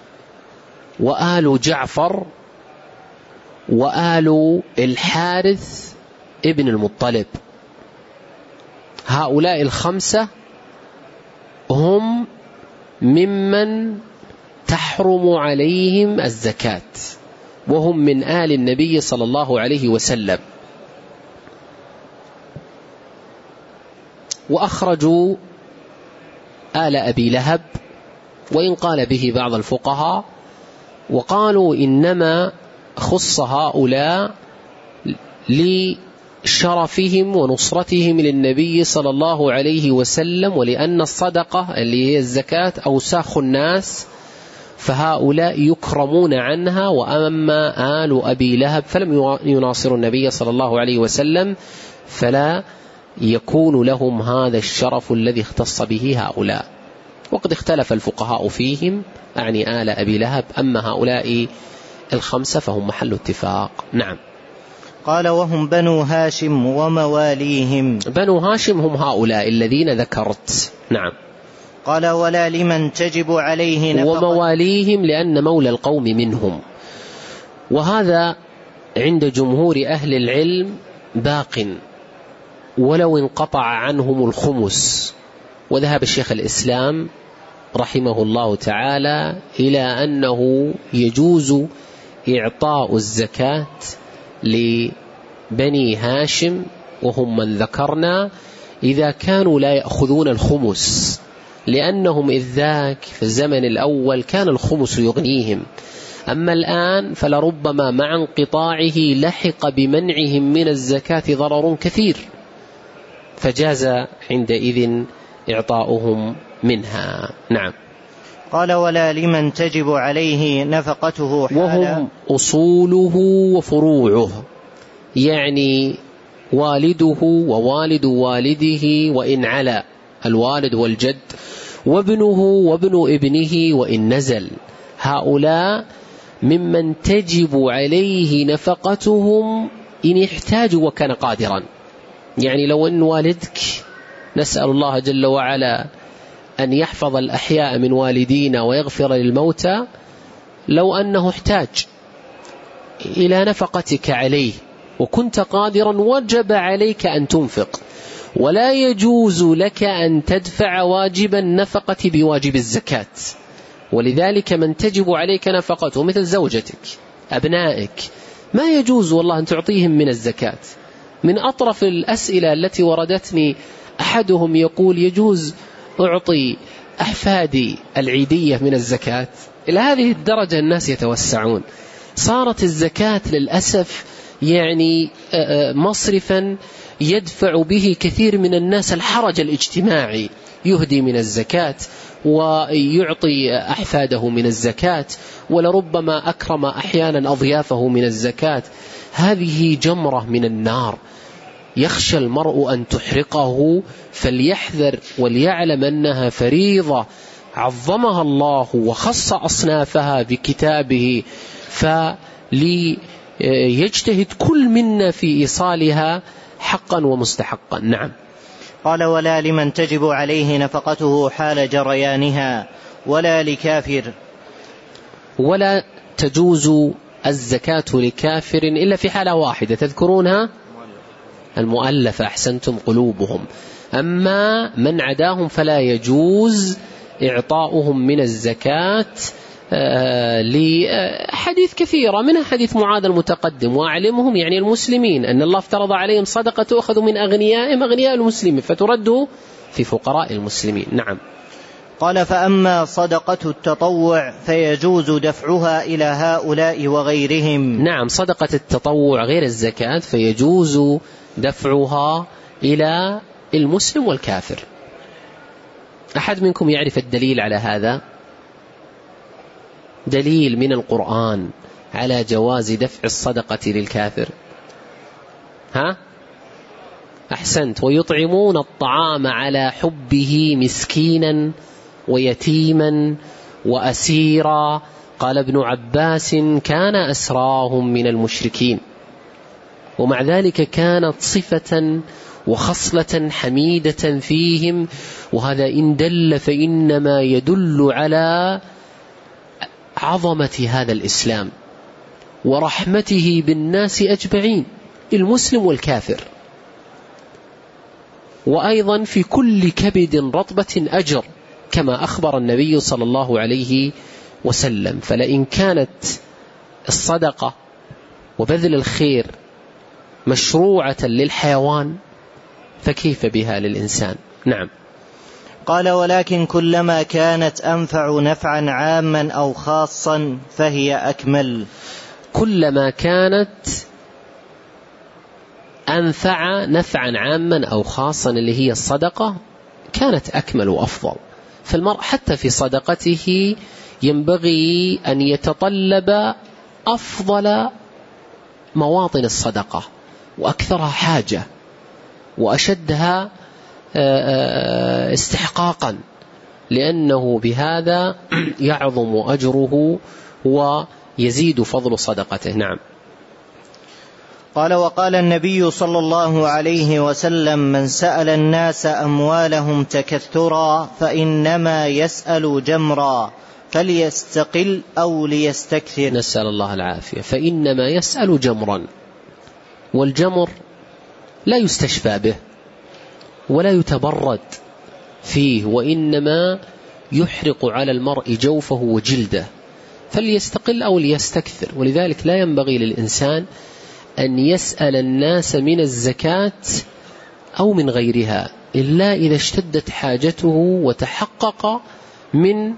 وآل جعفر وآل الحارث ابن المطلب. هؤلاء الخمسة هم ممن تحرم عليهم الزكاة، وهم من آل النبي صلى الله عليه وسلم. وأخرجوا آل أبي لهب، وإن قال به بعض الفقهاء، وقالوا إنما خص هؤلاء لشرفهم ونصرتهم للنبي صلى الله عليه وسلم، ولأن الصدقة اللي هي الزكاة أوساخ الناس فهؤلاء يكرمون عنها. وأما آل أبي لهب فلم يناصروا النبي صلى الله عليه وسلم، فلا يكون لهم هذا الشرف الذي اختص به هؤلاء. وقد اختلف الفقهاء فيهم، أعني آل أبي لهب. أما هؤلاء الخمسة فهم محل اتفاق. نعم. قال وهم بنو هاشم ومواليهم. بنو هاشم هم هؤلاء الذين ذكرت. نعم. قال ولا لمن تجب عليه نفقة. ومواليهم لأن مولى القوم منهم، وهذا عند جمهور أهل العلم باق ولو انقطع عنهم الخمس. وذهب الشيخ الإسلام رحمه الله تعالى إلى أنه يجوز إعطاء الزكاة لبني هاشم وهم من ذكرنا إذا كانوا لا يأخذون الخمس، لأنهم إذ ذاك في الزمن الأول كان الخمس يغنيهم. أما الآن فلربما مع انقطاعه لحق بمنعهم من الزكاة ضرر كثير، فجاز عندئذ إعطاؤهم منها. نعم. قال ولا لمن تجب عليه نفقته حالا. وهم أصوله وفروعه، يعني والده ووالد والده وإن علا، الوالد والجد، وابنه وابن ابنه وإن نزل، هؤلاء ممن تجب عليه نفقتهم إن احتاجوا وكان قادرا. يعني لو أن والدك، نسأل الله جل وعلا أن يحفظ الأحياء من والدينا ويغفر للموتى، لو أنه احتاج إلى نفقتك عليه وكنت قادرا وجب عليك أن تنفق، ولا يجوز لك أن تدفع واجب النفقة بواجب الزكاة. ولذلك من تجب عليك نفقته مثل زوجتك، أبنائك، ما يجوز والله أن تعطيهم من الزكاة. من أطرف الأسئلة التي وردتني أحدهم يقول يجوز أعطي أحفادي العيدية من الزكاة؟ إلى هذه الدرجة الناس يتوسعون. صارت الزكاة للأسف يعني مصرفا يدفع به كثير من الناس الحرج الاجتماعي، يهدي من الزكاة ويعطي أحفاده من الزكاة، ولربما أكرم أحيانا أضيافه من الزكاة. هذه جمرة من النار يخشى المرء أن تحرقه، فليحذر وليعلم أنها فريضة عظمها الله وخص أصنافها بكتابه، فليجتهد كل منا في إيصالها حقا ومستحقا. نعم. قال ولا لمن تجب عليه نفقته حال جريانها ولا لكافر. ولا تجوز الزكاة لكافر إلا في حالة واحدة تذكرونها، المؤلفة، أحسنتم، قلوبهم. أما من عداهم فلا يجوز إعطاؤهم من الزكاة لحديث كثيرة، منها حديث معاذ المتقدم، وأعلمهم يعني المسلمين أن الله افترض عليهم صدقة تؤخذ من أغنيائهم أغنياء المسلمين فترد في فقراء المسلمين. نعم. قال فأما صدقة التطوع فيجوز دفعها إلى هؤلاء وغيرهم. نعم، صدقة التطوع غير الزكاة فيجوز دفعها إلى المسلم والكافر. أحد منكم يعرف الدليل على هذا؟ دليل من القرآن على جواز دفع الصدقة للكافر؟ ها؟ أحسنت. ويطعمون الطعام على حبه مسكينا ويتيما وأسيرا. قال ابن عباس كان أسراهم من المشركين، ومع ذلك كانت صفة وخصلة حميدة فيهم، وهذا إن دل فإنما يدل على عظمة هذا الإسلام ورحمته بالناس أجمعين، المسلم والكافر. وأيضا في كل كبد رطبة أجر، كما أخبر النبي صلى الله عليه وسلم. فلئن كانت الصدقة وبذل الخير مشروعة للحيوان فكيف بها للإنسان؟ نعم. قال ولكن كلما كانت أنفع نفعا عاما أو خاصا فهي أكمل. كلما كانت أنفع نفعا عاما أو خاصا اللي هي الصدقة كانت أكمل وأفضل. فالمرء حتى في صدقته ينبغي أن يتطلب أفضل مواطن الصدقة وأكثرها حاجة وأشدها استحقاقا، لأنه بهذا يعظم أجره ويزيد فضل صدقته. نعم. قال: وقال النبي صلى الله عليه وسلم: من سأل الناس أموالهم تكثرا فإنما يسأل جمرا، فليستقل أو ليستكثر. نسأل الله العافية. فإنما يسأل جمرا، والجمر لا يستشفى به ولا يتبرد فيه، وإنما يحرق على المرء جوفه وجلده، فليستقل أو ليستكثر. ولذلك لا ينبغي للإنسان أن يسأل الناس من الزكاة أو من غيرها إلا إذا اشتدت حاجته وتحقق من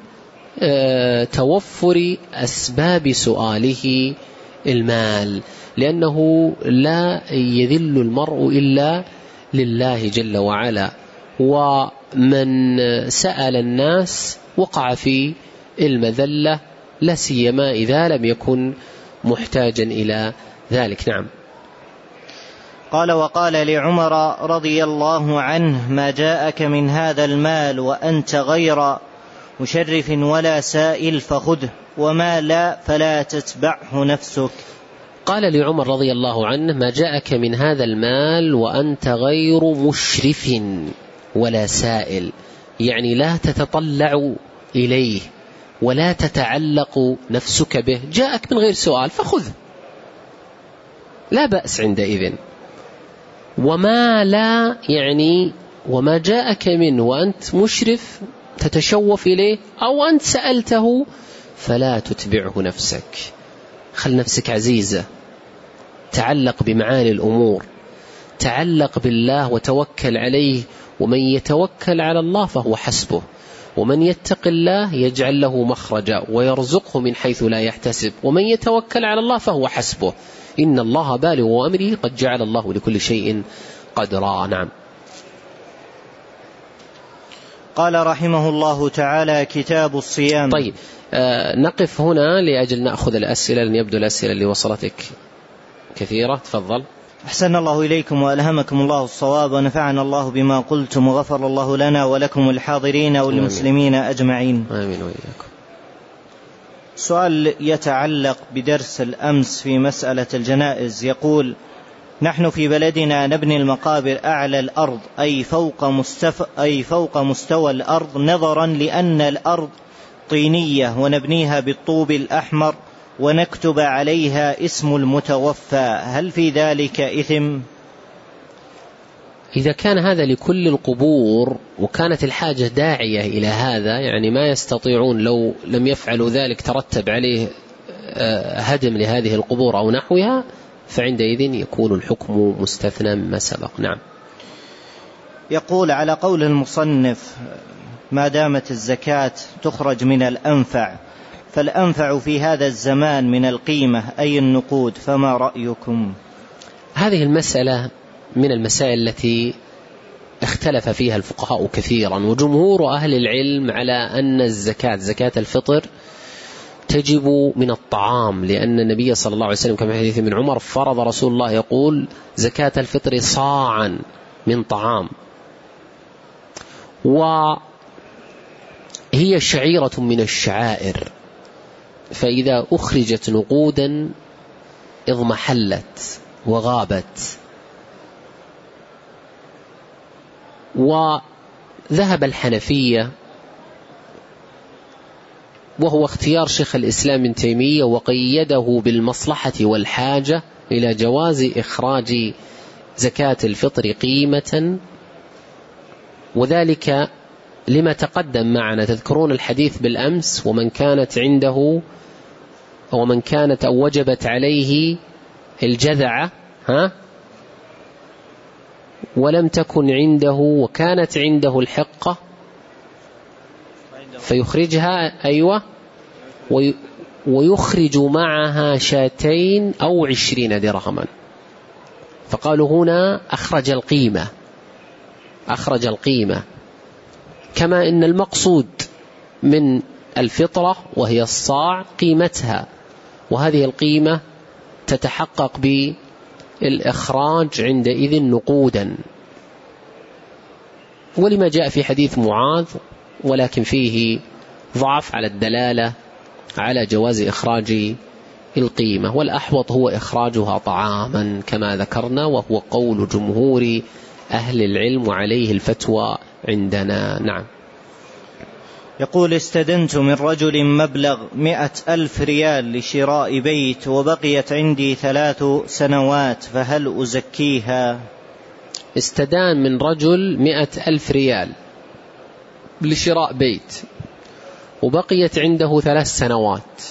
توفر أسباب سؤاله المال، لأنه لا يذل المرء إلا لله جل وعلا، ومن سأل الناس وقع في المذلة، لا سيما إذا لم يكن محتاجا إلى ذلك. نعم. قال: وقال لعمر رضي الله عنه: ما جاءك من هذا المال وأنت غير مشرف ولا سائل فخذه، وما لا فلا تتبعه نفسك. قال لعمر رضي الله عنه: ما جاءك من هذا المال وأنت غير مشرف ولا سائل، يعني لا تتطلع إليه ولا تتعلق نفسك به، جاءك من غير سؤال فخذه، لا بأس عندئذ. وما لا يعني وما جاءك منه وأنت مشرف تتشوف إليه أو أنت سألته فلا تتبعه نفسك، خل نفسك عزيزة، تعلق بمعاني الأمور، تعلق بالله وتوكل عليه، ومن يتوكل على الله فهو حسبه، ومن يتق الله يجعل له مخرجا ويرزقه من حيث لا يحتسب، ومن يتوكل على الله فهو حسبه، إن الله بالغ أمره قد جعل الله لكل شيء قدرا. نعم. قال رحمه الله تعالى: كتاب الصيام. طيب، آه نقف هنا لأجل نأخذ الأسئلة، لأن يبدو الأسئلة اللي وصلتك كثيرة. تفضل. أحسن الله إليكم وألهمكم الله الصواب، ونفعنا الله بما قلتم، وغفر الله لنا ولكم الحاضرين والمسلمين أجمعين. آمين وإياكم. سؤال يتعلق بدرس الأمس في مسألة الجنائز، يقول: نحن في بلدنا نبني المقابر أعلى الأرض، أي فوق, مستف... أي فوق مستوى الأرض، نظرا لأن الأرض طينية، ونبنيها بالطوب الأحمر ونكتب عليها اسم المتوفى، هل في ذلك إثم؟ إذا كان هذا لكل القبور وكانت الحاجة داعية إلى هذا، يعني ما يستطيعون لو لم يفعلوا ذلك ترتب عليه هدم لهذه القبور أو نحوها، فعندئذ يكون الحكم مستثنى مما سبق. نعم. يقول: على قول المصنف ما دامت الزكاة تخرج من الأنفع، فالأنفع في هذا الزمان من القيمة أي النقود، فما رأيكم؟ هذه المسألة من المسائل التي اختلف فيها الفقهاء كثيرا، وجمهور أهل العلم على أن الزكاة زكاة الفطر تجب من الطعام، لأن النبي صلى الله عليه وسلم كما في حديث من عمر فرض رسول الله يقول: زكاة الفطر صاعا من طعام، وهي شعيرة من الشعائر، فإذا أخرجت نقودا اضمحلت وغابت. وذهب الحنفية، وهو اختيار شيخ الإسلام ابن تيمية، وقيده بالمصلحة والحاجة إلى جواز إخراج زكاة الفطر قيمة، وذلك لما تقدم معنا. تذكرون الحديث بالأمس: ومن كانت عنده ومن كانت أو وجبت عليه الجذعة ها ولم تكن عنده وكانت عنده الحقة فيخرجها، أيوة، ويخرج معها شاتين أو عشرين درهما. فقالوا هنا أخرج القيمة، أخرج القيمة، كما إن المقصود من الفطرة وهي الصاع قيمتها، وهذه القيمة تتحقق بالإخراج عندئذ نقودا، ولما جاء في حديث معاذ ولكن فيه ضعف على الدلالة على جواز إخراج القيمة، والأحوط هو إخراجها طعاما كما ذكرنا، وهو قول جمهور أهل العلم وعليه الفتوى عندنا. نعم. يقول: استدنت من رجل مبلغ مئة ألف ريال لشراء بيت وبقيت عندي ثلاث سنوات، فهل أزكيها؟ استدان من رجل مئة ألف ريال لشراء بيت وبقيت عنده ثلاث سنوات،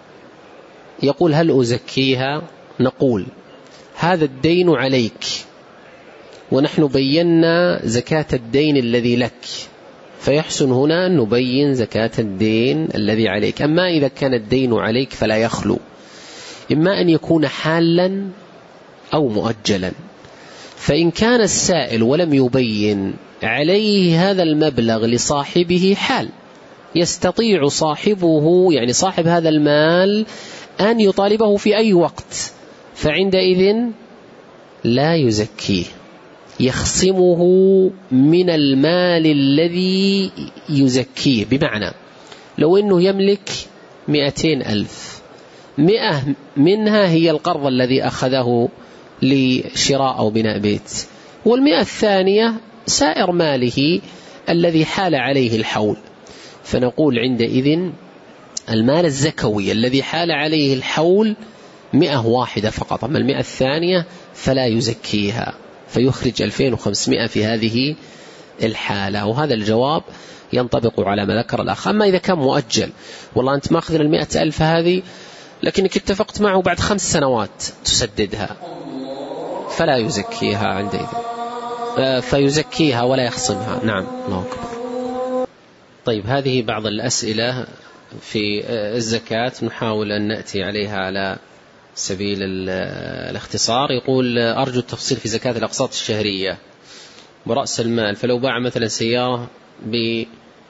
يقول: هل أزكيها؟ نقول: هذا الدين عليك، ونحن بينا زكاة الدين الذي لك، فيحسن هنا أن نبين زكاة الدين الذي عليك. أما إذا كان الدين عليك فلا يخلو، إما أن يكون حالا أو مؤجلا. فإن كان السائل ولم يبين عليه هذا المبلغ لصاحبه حال، يستطيع صاحبه يعني صاحب هذا المال أن يطالبه في أي وقت، فعندئذ لا يزكيه، يخصمه من المال الذي يزكيه. بمعنى لو أنه يملك مئتين ألف، مئة منها هي القرض الذي أخذه لشراء أو بناء بيت، والمئة الثانية سائر ماله الذي حال عليه الحول، فنقول عندئذ المال الزكوي الذي حال عليه الحول مئة واحدة فقط، أما المئة الثانية فلا يزكيها، فيخرج ألفين وخمسمائة في هذه الحالة. وهذا الجواب ينطبق على ما ذكر الأخ. أما إذا كان مؤجل، والله أنت ماخذ المئة ألف هذه لكنك اتفقت معه بعد خمس سنوات تسددها، فلا يزكيها عندئذ، فيزكيها ولا يخصمها. نعم. الله أكبر. طيب، هذه بعض الأسئلة في الزكاة نحاول أن نأتي عليها على سبيل الاختصار. يقول: أرجو التفصيل في زكاة الأقساط الشهرية برأس المال، فلو باع مثلا سيارة ب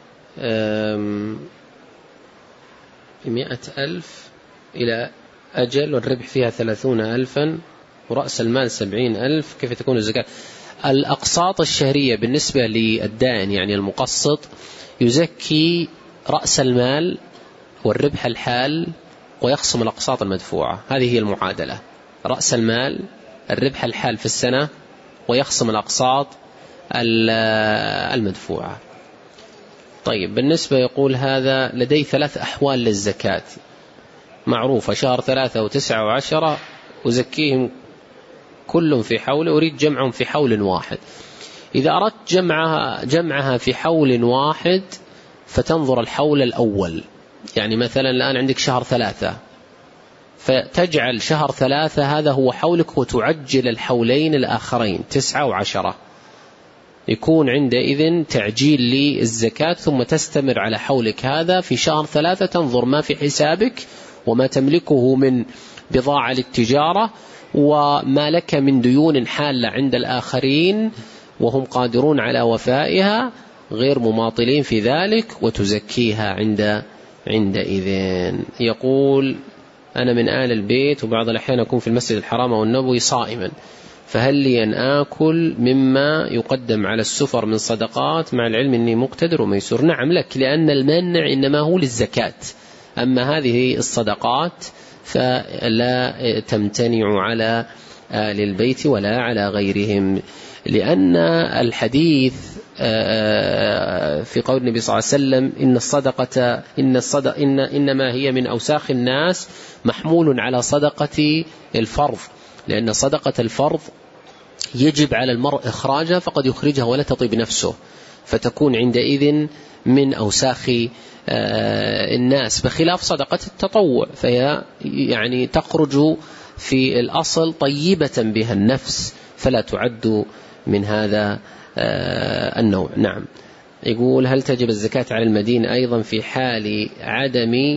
مئة ألف إلى أجل والربح فيها ثلاثون ألفا ورأس المال سبعين ألف، كيف تكون الزكاة؟ الأقساط الشهرية بالنسبة للدائن يعني المقسط يزكي رأس المال والربح الحال ويخصم الأقساط المدفوعة. هذه هي المعادلة: رأس المال، الربح الحال في السنة، ويخصم الأقساط المدفوعة. طيب، بالنسبة يقول هذا: لدي ثلاث أحوال للزكاة معروفة، شهر ثلاثة وتسعة وعشرة، أزكيهم كل في حول، أريد جمعهم في حول واحد. إذا أردت جمعها, جمعها في حول واحد فتنظر الحول الأول، يعني مثلا الآن عندك شهر ثلاثة، فتجعل شهر ثلاثة هذا هو حولك وتعجل الحولين الآخرين تسعة وعشرة، يكون عندئذ تعجيل للزكاة، ثم تستمر على حولك هذا. في شهر ثلاثة تنظر ما في حسابك وما تملكه من بضاعة للتجارة وما لك من ديون حالة عند الآخرين وهم قادرون على وفائها غير مماطلين في ذلك، وتزكيها عند عندئذ. يقول: أنا من آل البيت وبعض الأحيان أكون في المسجد الحرام والنبوي صائما، فهل لي أن آكل مما يقدم على السفر من صدقات مع العلم أني مقتدر وميسور؟ نعم لك، لأن المنع إنما هو للزكاة، أما هذه الصدقات فلا تمتنع على آل البيت ولا على غيرهم، لأن الحديث في قول النبي صلى الله عليه وسلم: إن الصدقة إن الصدق إن إنما هي من أوساخ الناس، محمول على صدقة الفرض، لأن صدقة الفرض يجب على المرء إخراجها، فقد يخرجها ولا تطيب نفسه، فتكون عندئذ من أوساخ الناس، بخلاف صدقة التطوع فهي يعني تخرج في الأصل طيبة بها النفس، فلا تعد من هذا النوع. نعم. يقول: هل تجب الزكاة على المدين أيضا في حال عدم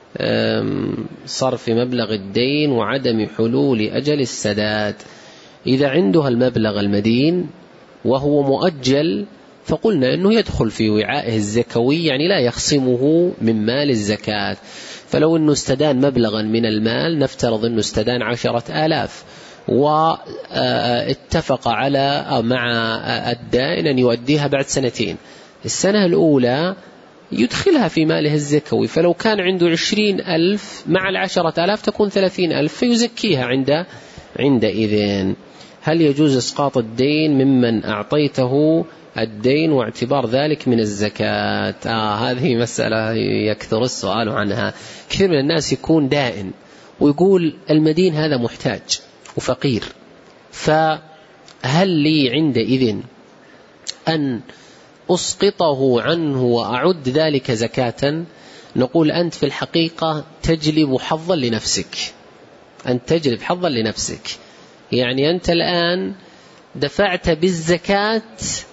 صرف مبلغ الدين وعدم حلول أجل السداد؟ إذا عندها المبلغ المدين وهو مؤجل فقلنا أنه يدخل في وعائه الزكوي، يعني لا يخصمه من مال الزكاة. فلو أنه استدان مبلغا من المال، نفترض أنه استدان عشرة آلاف واتفق على مع الدائن أن يؤديها بعد سنتين، السنة الأولى يدخلها في ماله الزكوي، فلو كان عنده عشرين ألف مع العشرة آلاف تكون ثلاثين ألف فيزكيها عند عندئذ. هل يجوز إسقاط الدين ممن أعطيته الدين واعتبار ذلك من الزكاة؟ آه هذه مسألة يكثر السؤال عنها. كثير من الناس يكون دائن ويقول المدين هذا محتاج وفقير، فهل لي عندئذ أن أسقطه عنه وأعد ذلك زكاة؟ نقول أنت في الحقيقة تجلب حظا لنفسك، أنت تجلب حظا لنفسك. يعني أنت الآن دفعت بالزكاة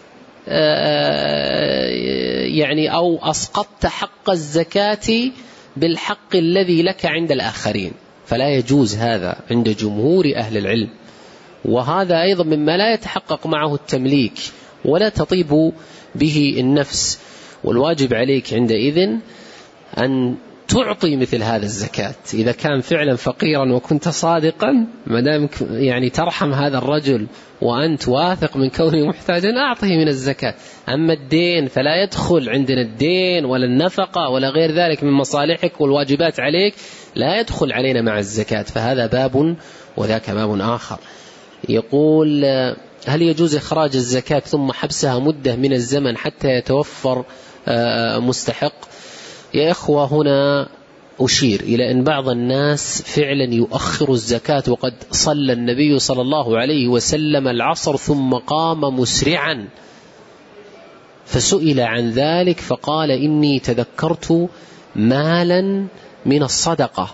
يعني أو أسقطت حق الزكاة بالحق الذي لك عند الآخرين، فلا يجوز هذا عند جمهور أهل العلم. وهذا أيضا مما لا يتحقق معه التمليك ولا تطيب به النفس. والواجب عليك عندئذ أن تعطي مثل هذا الزكاة إذا كان فعلا فقيرا وكنت صادقا، ما دامك يعني ترحم هذا الرجل وأنت واثق من كونه محتاجا، أعطه من الزكاة. أما الدين فلا يدخل عندنا الدين ولا النفقة ولا غير ذلك من مصالحك والواجبات عليك، لا يدخل علينا مع الزكاة، فهذا باب وذاك باب آخر. يقول هل يجوز إخراج الزكاة ثم حبسها مدة من الزمن حتى يتوفر مستحق؟ يا إخوة هنا أشير إلى أن بعض الناس فعلا يؤخر الزكاة، وقد صلى النبي صلى الله عليه وسلم العصر ثم قام مسرعا، فسئل عن ذلك فقال إني تذكرت مالا من الصدقة،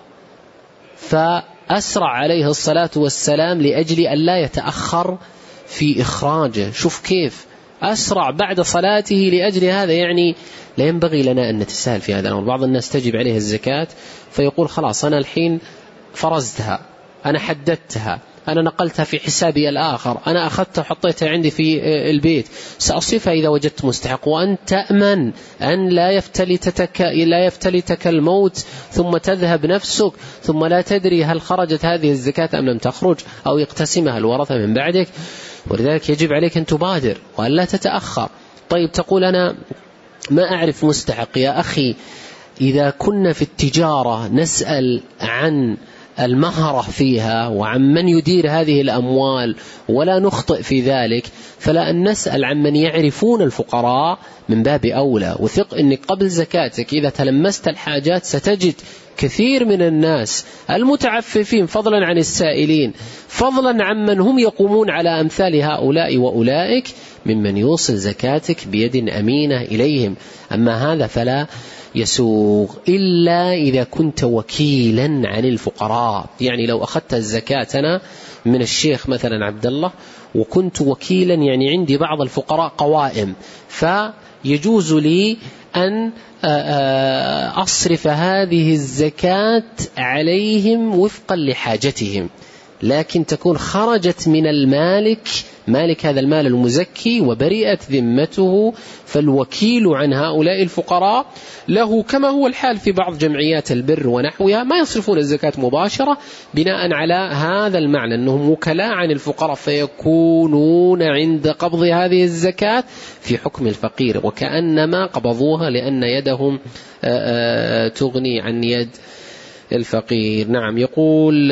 فأسرع عليه الصلاة والسلام لأجل أن لا يتأخر في إخراجه. شوف كيف أسرع بعد صلاته لأجل هذا. يعني لا ينبغي لنا أن نتساهل في هذا الأمر. بعض الناس تجب عليه الزكاة فيقول خلاص أنا الحين فرزتها، أنا حددتها، أنا نقلتها في حسابي الآخر، أنا أخذتها وحطيتها عندي في البيت، سأصرفها إذا وجدت مستحق، وأن تأمن أن لا يفتلتك, لا يفتلتك الموت ثم تذهب نفسك ثم لا تدري هل خرجت هذه الزكاة أم لم تخرج، أو يقتسمها الورثة من بعدك. ولذلك يجب عليك أن تبادر وأن لا تتأخر. طيب تقول أنا ما أعرف مستحق. يا أخي إذا كنا في التجارة نسأل عن المهرة فيها وعن من يدير هذه الأموال ولا نخطئ في ذلك، فلا أن نسأل عن من يعرفون الفقراء من باب أولى. وثق أنك قبل زكاتك إذا تلمست الحاجات ستجد كثير من الناس المتعففين فضلا عن السائلين، فضلا عن من هم يقومون على أمثال هؤلاء وأولئك، ممن يوصل زكاتك بيد أمينة إليهم. أما هذا فلا يسوغ إلا إذا كنت وكيلا عن الفقراء. يعني لو أخذت الزكاة أنا من الشيخ مثلا عبد الله وكنت وكيلا، يعني عندي بعض الفقراء قوائم، فيجوز لي أن أصرف هذه الزكاة عليهم وفقا لحاجتهم، لكن تكون خرجت من المالك، مالك هذا المال المزكي، وبرئت ذمته، فالوكيل عن هؤلاء الفقراء له كما هو الحال في بعض جمعيات البر ونحوها ما يصرفون الزكاة مباشرة بناء على هذا المعنى أنهم وكلاء عن الفقراء، فيكونون عند قبض هذه الزكاة في حكم الفقير وكأنما قبضوها لأن يدهم تغني عن يد الفقير. نعم. يقول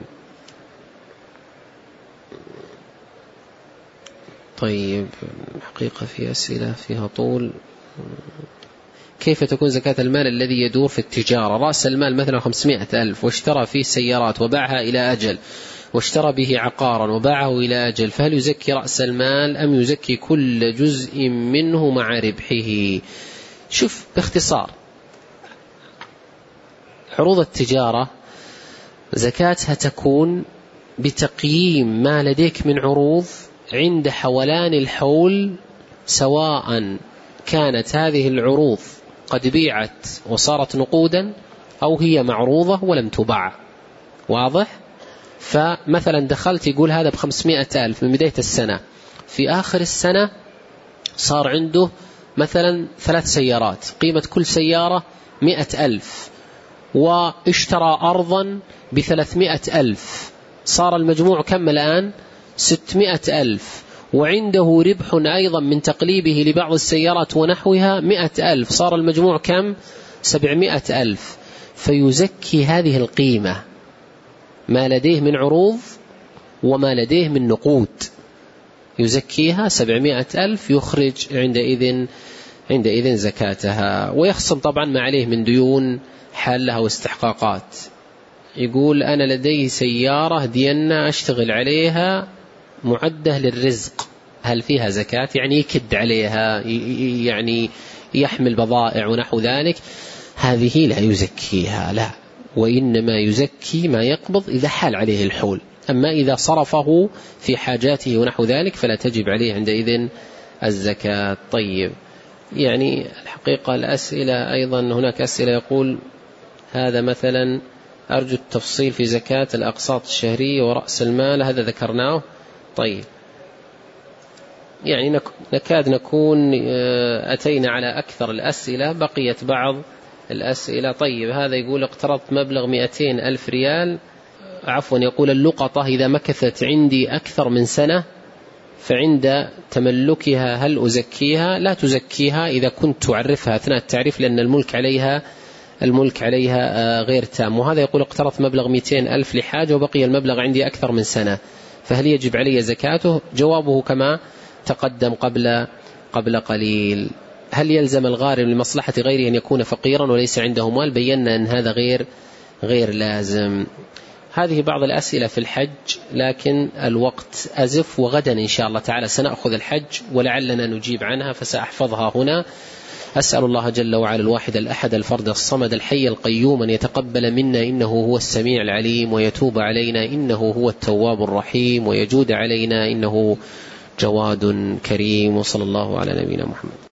طيب حقيقة في أسئلة فيها طول. كيف تكون زكاة المال الذي يدور في التجارة؟ رأس المال مثلا خمسمائة ألف واشترى فيه سيارات وباعها إلى أجل، واشترى به عقارا وباعه إلى أجل، فهل يزكي رأس المال أم يزكي كل جزء منه مع ربحه؟ شوف باختصار، عروض التجارة زكاتها تكون بتقييم ما لديك من عروض عند حولان الحول، سواء كانت هذه العروض قد بيعت وصارت نقودا أو هي معروضة ولم تباع. واضح؟ فمثلا دخلت يقول هذا بخمسمائة ألف من بداية السنة، في آخر السنة صار عنده مثلا ثلاث سيارات قيمة كل سيارة مئة ألف، واشترى أرضا بثلاثمائة ألف، صار المجموع كم الآن؟ ستمائة ألف، وعنده ربح أيضا من تقليبه لبعض السيارات ونحوها مئة ألف، صار المجموع كم؟ سبعمائة ألف. فيزكي هذه القيمة، ما لديه من عروض وما لديه من نقود، يزكيها سبعمائة ألف، يخرج عندئذ عندئذ زكاتها، ويخصم طبعا ما عليه من ديون حالها واستحقاقات. يقول أنا لدي سيارة دينا أشتغل عليها معدة للرزق، هل فيها زكاة؟ يعني يكد عليها، يعني يحمل بضائع ونحو ذلك، هذه لا يزكيها، لا، وإنما يزكي ما يقبض إذا حال عليه الحول. أما إذا صرفه في حاجاته ونحو ذلك فلا تجب عليه عندئذ الزكاة. طيب، يعني الحقيقة الأسئلة أيضا هناك أسئلة يقول هذا مثلا أرجو التفصيل في زكاة الأقساط الشهرية ورأس المال، هذا ذكرناه. طيب، يعني نكاد نكون أتينا على أكثر الأسئلة، بقيت بعض الأسئلة. طيب، هذا يقول اقترضت مبلغ مئتين ألف ريال، عفوا يقول اللقطة إذا مكثت عندي أكثر من سنة فعند تملكها هل أزكيها؟ لا تزكيها إذا كنت تعرفها أثناء التعريف، لأن الملك عليها الملك عليها غير تام. وهذا يقول اقترضت مبلغ مئتين ألف لحاجة وبقي المبلغ عندي أكثر من سنة، فهل يجب علي زكاته؟ جوابه كما تقدم قبل قبل قليل. هل يلزم الغارم لمصلحة غيره أن يكون فقيرا وليس عنده مال؟ بينا أن هذا غير غير لازم. هذه بعض الأسئلة في الحج، لكن الوقت أزف، وغدا إن شاء الله تعالى سنأخذ الحج ولعلنا نجيب عنها، فسأحفظها هنا. أسأل الله جل وعلا الواحد الأحد الفرد الصمد الحي القيوم أن يتقبل منا إنه هو السميع العليم، ويتوب علينا إنه هو التواب الرحيم، ويجود علينا إنه جواد كريم، وصلى الله على نبينا محمد.